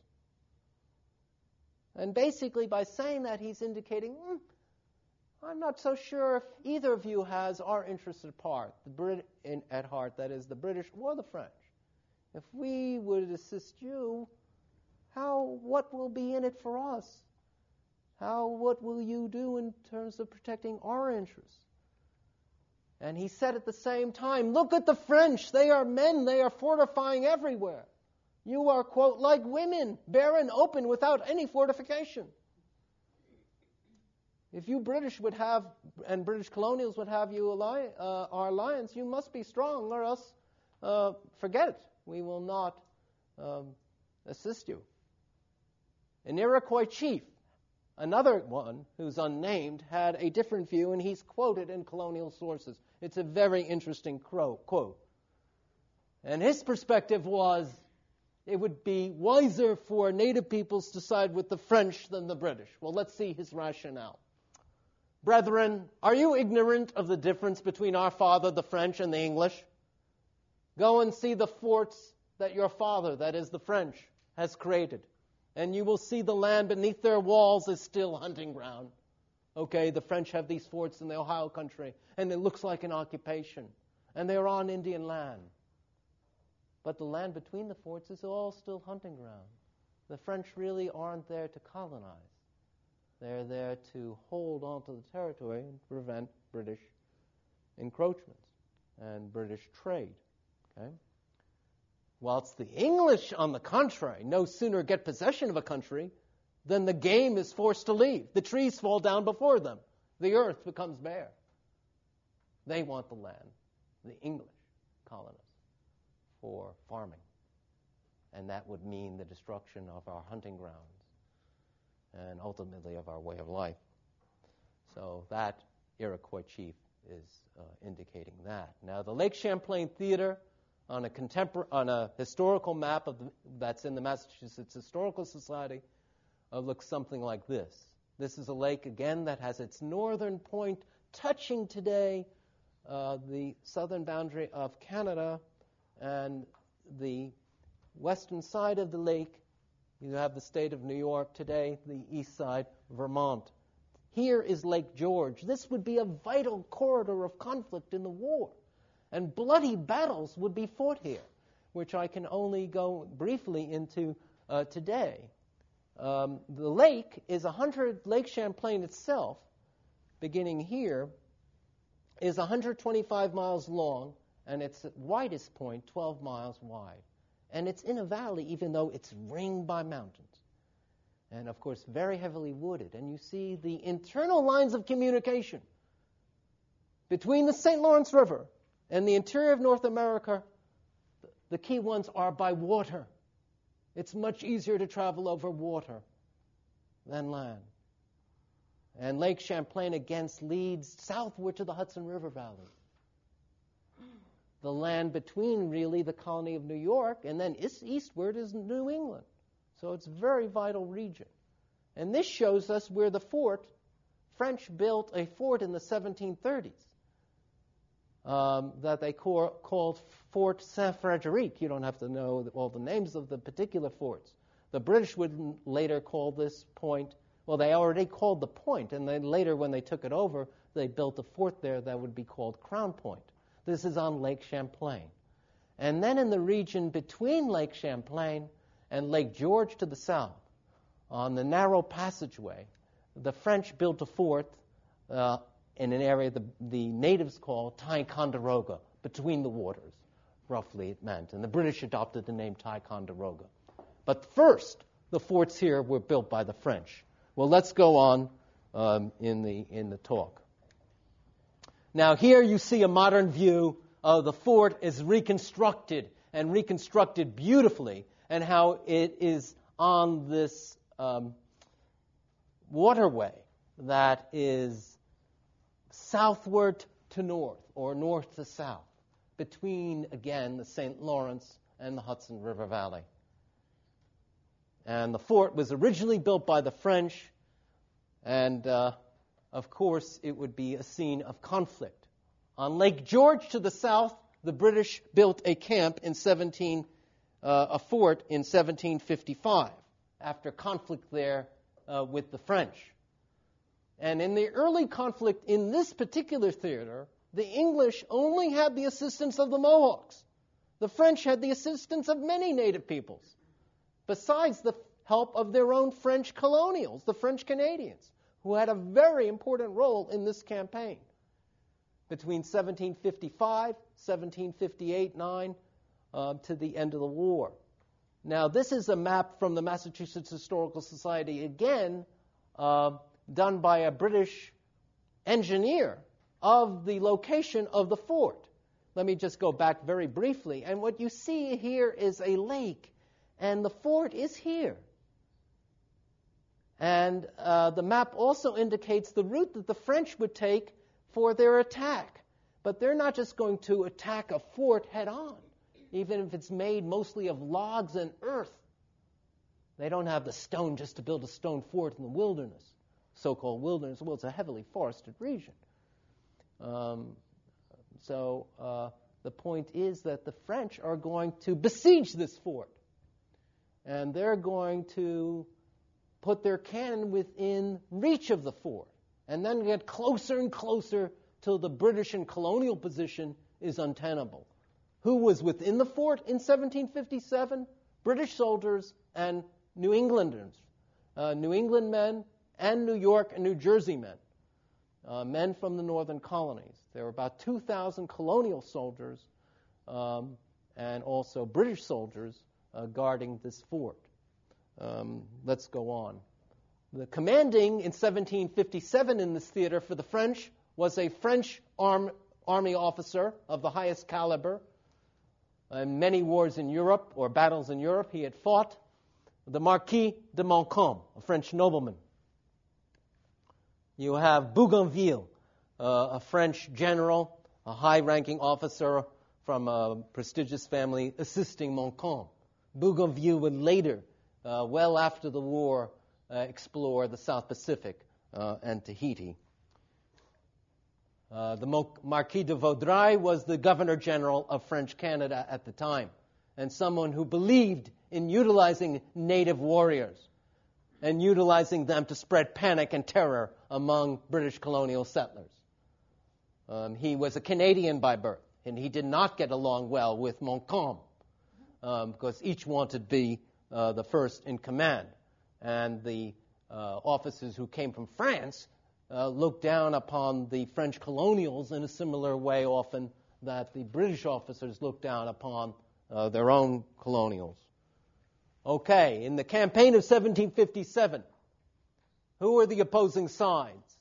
And basically, by saying that, he's indicating, I'm not so sure if either of you has our interests at heart, that is, the British or the French. If we would assist you, what will be in it for us? What will you do in terms of protecting our interests? And he said at the same time, look at the French. They are men. They are fortifying everywhere. You are, quote, like women, barren, open, without any fortification. If you British would have, and British colonials would have you our alliance, you must be strong, or else forget it. We will not assist you. An Iroquois chief, another one who's unnamed, had a different view, and he's quoted in colonial sources. It's a very interesting quote. And his perspective was, it would be wiser for native peoples to side with the French than the British. Well, let's see his rationale. Brethren, are you ignorant of the difference between our father, the French, and the English? Go and see the forts that your father, that is the French, has created. And you will see the land beneath their walls is still hunting ground. Okay, the French have these forts in the Ohio country, and it looks like an occupation. And they're on Indian land. But the land between the forts is all still hunting ground. The French really aren't there to colonize. They're there to hold on to the territory and prevent British encroachments and British trade. Okay? Whilst the English, on the contrary, no sooner get possession of a country than the game is forced to leave. The trees fall down before them. The earth becomes bare. They want the land, the English colonists, for farming. And that would mean the destruction of our hunting grounds and ultimately of our way of life. So that Iroquois chief is indicating that. Now, the Lake Champlain Theater, on a historical map that's in the Massachusetts Historical Society, looks something like this. This is a lake, again, that has its northern point touching today the southern boundary of Canada, and the western side of the lake, you have the state of New York today, the east side, Vermont. Here is Lake George. This would be a vital corridor of conflict in the war. And bloody battles would be fought here, which I can only go briefly into today. The lake is Lake Champlain itself, beginning here, is 125 miles long, and its widest point, 12 miles wide. And it's in a valley, even though it's ringed by mountains. And, of course, very heavily wooded. And you see the internal lines of communication between the St. Lawrence River and the interior of North America. The key ones are by water. It's much easier to travel over water than land. And Lake Champlain, again, leads southward to the Hudson River Valley. The land between, really, the colony of New York, and then eastward is New England. So it's a very vital region. And this shows us where the French built a fort in the 1730s that they called Fort Saint-Frédéric. You don't have to know all the names of the particular forts. The British would later call this point, well, they already called the point, and then later when they took it over, they built a fort there that would be called Crown Point. This is on Lake Champlain. And then in the region between Lake Champlain and Lake George to the south, on the narrow passageway, the French built a fort in an area the natives call Ticonderoga, between the waters, roughly it meant. And the British adopted the name Ticonderoga. But first, the forts here were built by the French. Well, let's go on in the talk. Now, here you see a modern view of the fort is reconstructed, and reconstructed beautifully, and how it is on this waterway that is southward to north, or north to south, between, again, the St. Lawrence and the Hudson River Valley. And the fort was originally built by the French, and of course, it would be a scene of conflict. On Lake George to the south, the British built a fort in 1755, after conflict there with the French. And in the early conflict in this particular theater, the English only had the assistance of the Mohawks. The French had the assistance of many native peoples. Besides, the help of their own French colonials, the French Canadians, who had a very important role in this campaign between 1755, 1758-9 to the end of the war. Now, this is a map from the Massachusetts Historical Society, again, done by a British engineer of the location of the fort. Let me just go back very briefly. And what you see here is a lake, and the fort is here. And the map also indicates the route that the French would take for their attack. But they're not just going to attack a fort head-on, even if it's made mostly of logs and earth. They don't have the stone just to build a stone fort in the wilderness, so-called wilderness. Well, it's a heavily forested region. So the point is that the French are going to besiege this fort. And they're going to put their cannon within reach of the fort. And then get closer and closer till the British and colonial position is untenable. Who was within the fort in 1757? British soldiers and New Englanders. New England men and New York and New Jersey men. Men from the northern colonies. There were about 2,000 colonial soldiers and also British soldiers guarding this fort. Let's go on. The commanding in 1757 in this theater for the French was a French army officer of the highest caliber. In many wars in Europe, or battles in Europe, he had fought, the Marquis de Montcalm, a French nobleman. You have Bougainville, a French general, a high-ranking officer from a prestigious family assisting Montcalm. Bougainville would later, well after the war, explore the South Pacific and Tahiti. The Marquis de Vaudreuil was the Governor General of French Canada at the time, and someone who believed in utilizing native warriors and utilizing them to spread panic and terror among British colonial settlers. He was a Canadian by birth, and he did not get along well with Montcalm because each wanted to be the first in command. And the officers who came from France looked down upon the French colonials in a similar way often that the British officers looked down upon their own colonials. Okay, in the campaign of 1757, who were the opposing sides?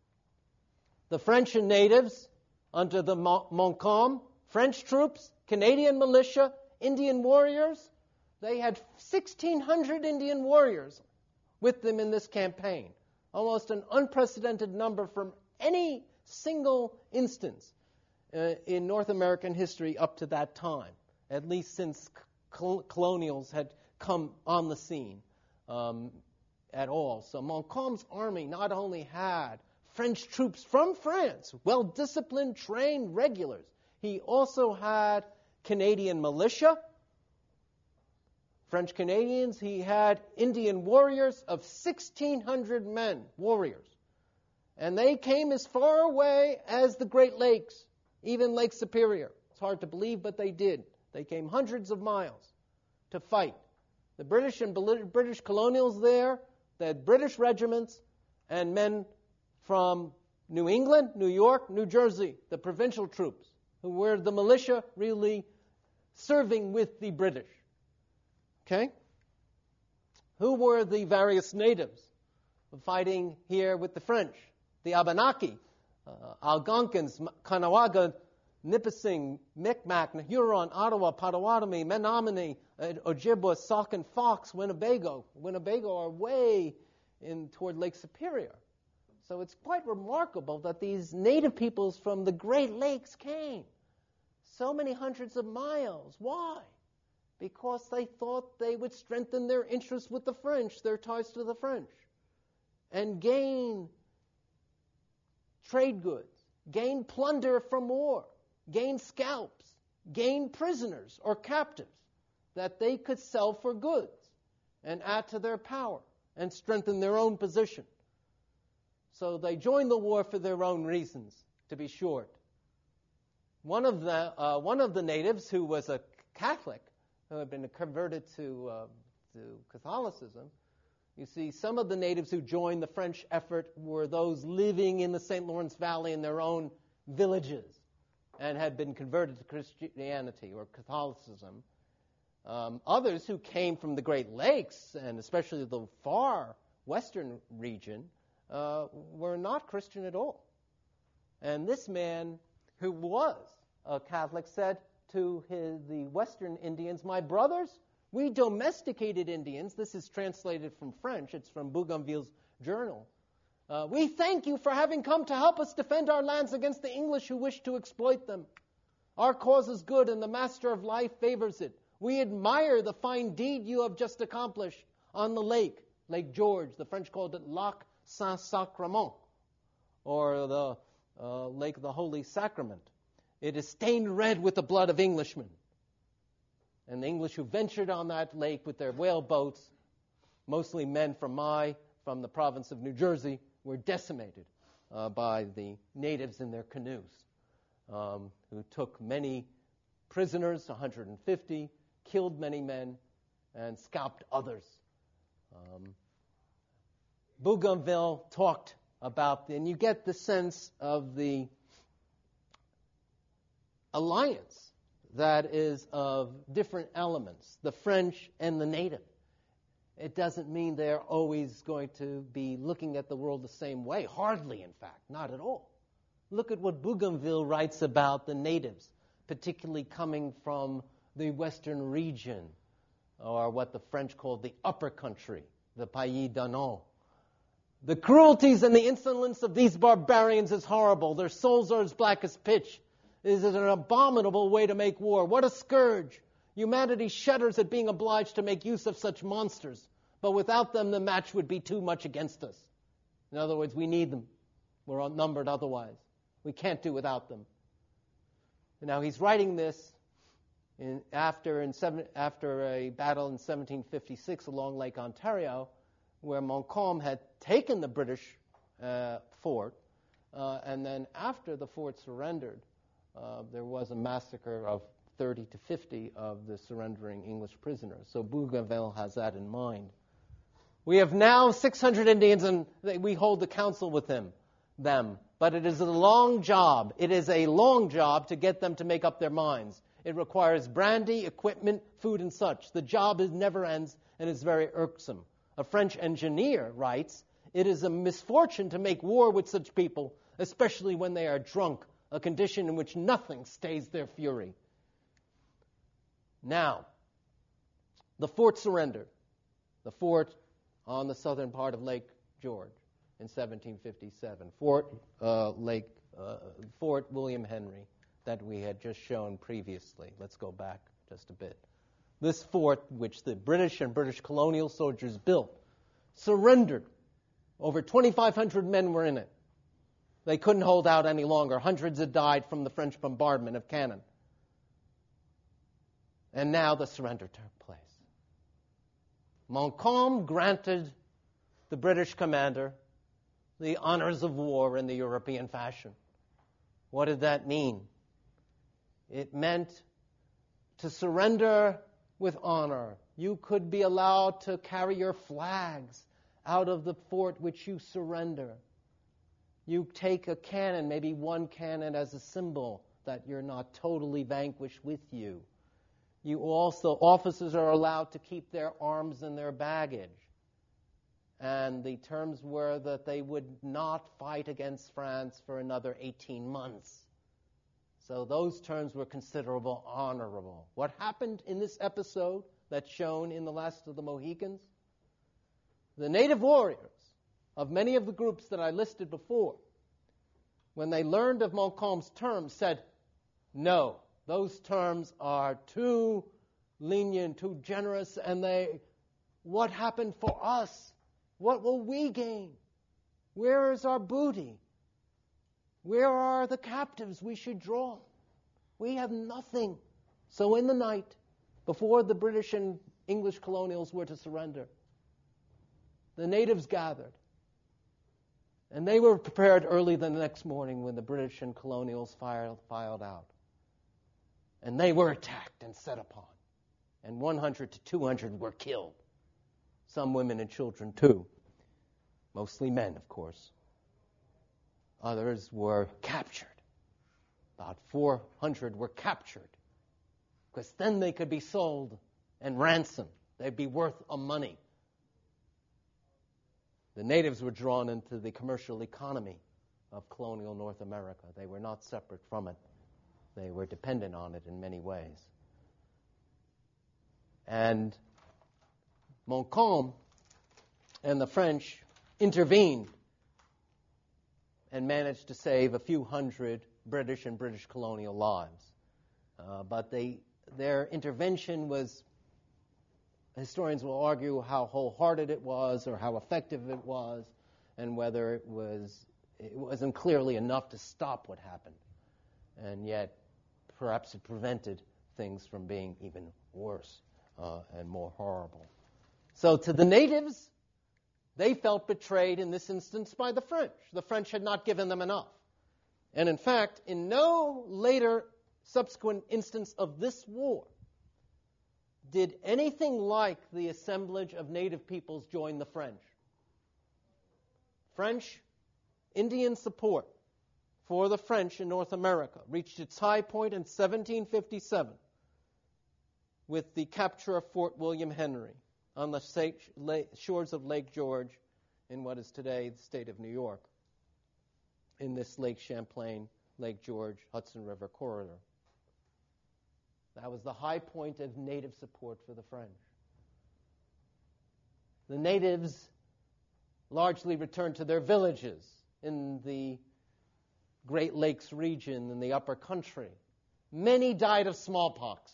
The French and natives under the Montcalm, French troops, Canadian militia, Indian warriors. They had 1,600 Indian warriors with them in this campaign. Almost an unprecedented number from any single instance in North American history up to that time, at least since colonials had come on the scene at all. So Montcalm's army not only had French troops from France, well-disciplined, trained regulars, he also had Canadian militia, French Canadians. He had Indian warriors of 1,600 men, warriors. And they came as far away as the Great Lakes, even Lake Superior. It's hard to believe, but they did. They came hundreds of miles to fight. The British and British colonials there, they had British regiments and men from New England, New York, New Jersey, the provincial troops, who were the militia really serving with the British. Okay? Who were the various natives fighting here with the French? The Abenaki, Algonquins, Kanawagha, Nipissing, Micmac, Huron, Ottawa, Potawatomi, Menominee, Ojibwa, Sauk and Fox, Winnebago. Winnebago are way in toward Lake Superior. So it's quite remarkable that these native peoples from the Great Lakes came so many hundreds of miles. Why? Because they thought they would strengthen their interests with the French, their ties to the French, and gain trade goods, gain plunder from war, gain scalps, gain prisoners or captives that they could sell for goods and add to their power and strengthen their own position. So they joined the war for their own reasons, to be short. One of the natives, who was a Catholic, who had been converted to to Catholicism, you see some of the natives who joined the French effort were those living in the St. Lawrence Valley in their own villages and had been converted to Christianity or Catholicism. Others who came from the Great Lakes, and especially the far western region, were not Christian at all. And this man, who was a Catholic, said to the western Indians, "My brothers, we domesticated Indians." This is translated from French. It's from Bougainville's journal. "We thank you for having come to help us defend our lands against the English who wish to exploit them. Our cause is good, and the Master of Life favors it. We admire the fine deed you have just accomplished on the lake, Lake George. The French called it Lac Saint-Sacrement, or the Lake of the Holy Sacrament. It is stained red with the blood of Englishmen." And the English who ventured on that lake with their whale boats, mostly men from the province of New Jersey, were decimated by the natives in their canoes, who took many prisoners, 150, killed many men, and scalped others. Bougainville talked about, and you get the sense of the alliance that is of different elements, the French and the native. It doesn't mean they're always going to be looking at the world the same way. Hardly, in fact, not at all. Look at what Bougainville writes about the natives, particularly coming from the western region, or what the French called the upper country, the Pays d'Annan. "The cruelties and the insolence of these barbarians is horrible. Their souls are as black as pitch. It is an abominable way to make war. What a scourge! Humanity shudders at being obliged to make use of such monsters, but without them the match would be too much against us." In other words, we need them. We're outnumbered otherwise. We can't do without them. Now he's writing this after a battle in 1756 along Lake Ontario, where Montcalm had taken the British fort, and then after the fort surrendered, there was a massacre of 30 to 50 of the surrendering English prisoners. So Bougainville has that in mind. "We have now 600 Indians, and we hold the council with them. But it is a long job. It is a long job to get them to make up their minds. It requires brandy, equipment, food, and such. The job never ends and is very irksome." A French engineer writes, "It is a misfortune to make war with such people, especially when they are drunk, a condition in which nothing stays their fury." Now, the fort surrendered. The fort on the southern part of Lake George in 1757. Fort William Henry that we had just shown previously. Let's go back just a bit. This fort, which the British and British colonial soldiers built, surrendered. Over 2,500 men were in it. They couldn't hold out any longer. Hundreds had died from the French bombardment of cannon. And now the surrender took place. Montcalm granted the British commander the honors of war in the European fashion. What did that mean? It meant to surrender with honor. You could be allowed to carry your flags out of the fort which you surrender. You take a cannon, maybe one cannon, as a symbol that you're not totally vanquished with you. Officers are allowed to keep their arms and their baggage. And the terms were that they would not fight against France for another 18 months. So those terms were considerable honorable. What happened in this episode that's shown in The Last of the Mohicans? The native warriors of many of the groups that I listed before, when they learned of Montcalm's terms, said, "No, those terms are too lenient, too generous, and what happened for us? What will we gain? Where is our booty? Where are the captives we should draw? We have nothing." So in the night, before the British and English colonials were to surrender, the natives gathered. And they were prepared early the next morning when the British and colonials filed out. And they were attacked and set upon. And 100 to 200 were killed Some women and children too. Mostly men, of course. Others were captured. About 400 were captured, because then they could be sold and ransomed. They'd be worth a money. The natives were drawn into the commercial economy of colonial North America. They were not separate from it. They were dependent on it in many ways. And Montcalm and the French intervened and managed to save a few hundred British and British colonial lives. But their intervention was, historians will argue how wholehearted it was or how effective it was, and whether it wasn't clearly enough to stop what happened. And yet, perhaps it prevented things from being even worse and more horrible. So to the natives, they felt betrayed in this instance by the French. The French had not given them enough. And in fact, in no later subsequent instance of this war did anything like the assemblage of native peoples join the French. French Indian support for the French in North America reached its high point in 1757 with the capture of Fort William Henry on the shores of Lake George in what is today the state of New York, in this Lake Champlain, Lake George, Hudson River corridor. That was the high point of native support for the French. The natives largely returned to their villages in the Great Lakes region in the upper country. Many died of smallpox.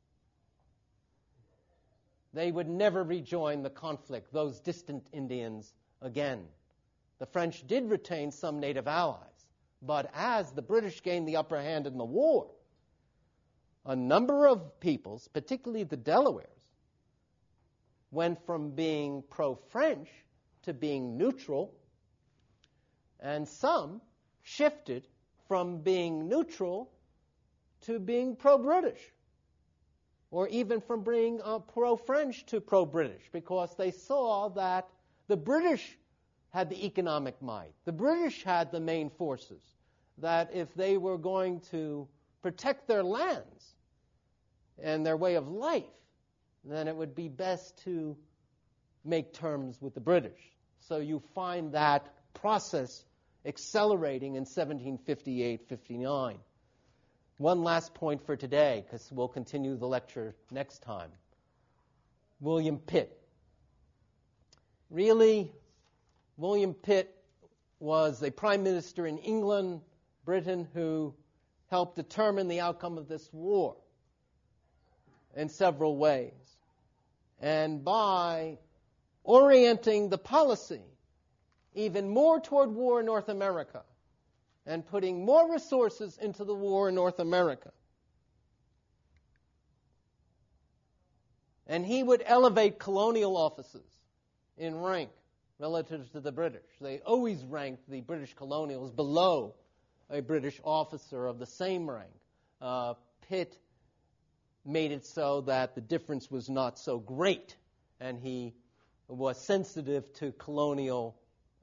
They would never rejoin the conflict, those distant Indians, again. The French did retain some native allies, but as the British gained the upper hand in the war, a number of peoples, particularly the Delawares, went from being pro-French to being neutral, and some shifted from being neutral to being pro-British, or even from being pro-French to pro-British, because they saw that the British had the economic might. The British had the main forces, that if they were going to protect their lands and their way of life, then it would be best to make terms with the British. So you find that process accelerating in 1758-59. One last point for today, because we'll continue the lecture next time. William Pitt. Really, William Pitt was a prime minister in England, Britain, who helped determine the outcome of this war in several ways. And by orienting the policy even more toward war in North America and putting more resources into the war in North America. And he would elevate colonial officers in rank relative to the British. They always ranked the British colonials below a British officer of the same rank. Pitt made it so that the difference was not so great, and he was sensitive to colonial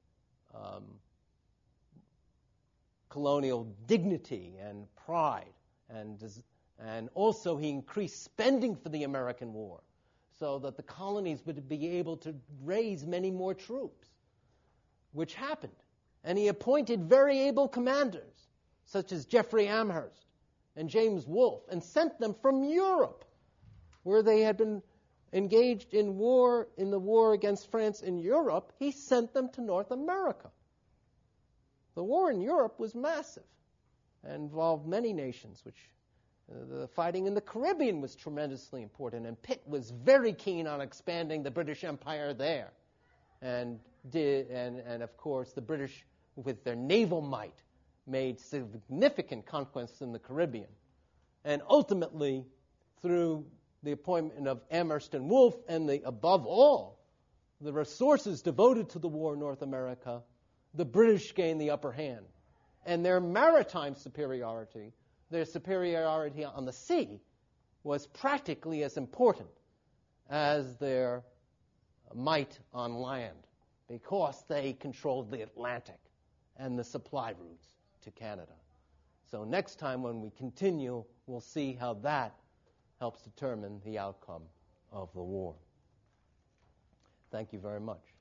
dignity and pride, and also he increased spending for the American war so that the colonies would be able to raise many more troops, which happened. And he appointed very able commanders, such as Jeffrey Amherst and James Wolfe, and sent them from Europe, where they had been engaged in the war against France in Europe. He sent them to North America. The war in Europe was massive and involved many nations, which the fighting in the Caribbean was tremendously important, and Pitt was very keen on expanding the British Empire there. And of course, the British, with their naval might, made significant conquests in the Caribbean. And ultimately, through the appointment of Amherst and Wolfe, and above all, the resources devoted to the war in North America, the British gained the upper hand. And their maritime superiority, their superiority on the sea, was practically as important as their might on land because they controlled the Atlantic and the supply routes to Canada. So next time when we continue, we'll see how that helps determine the outcome of the war. Thank you very much.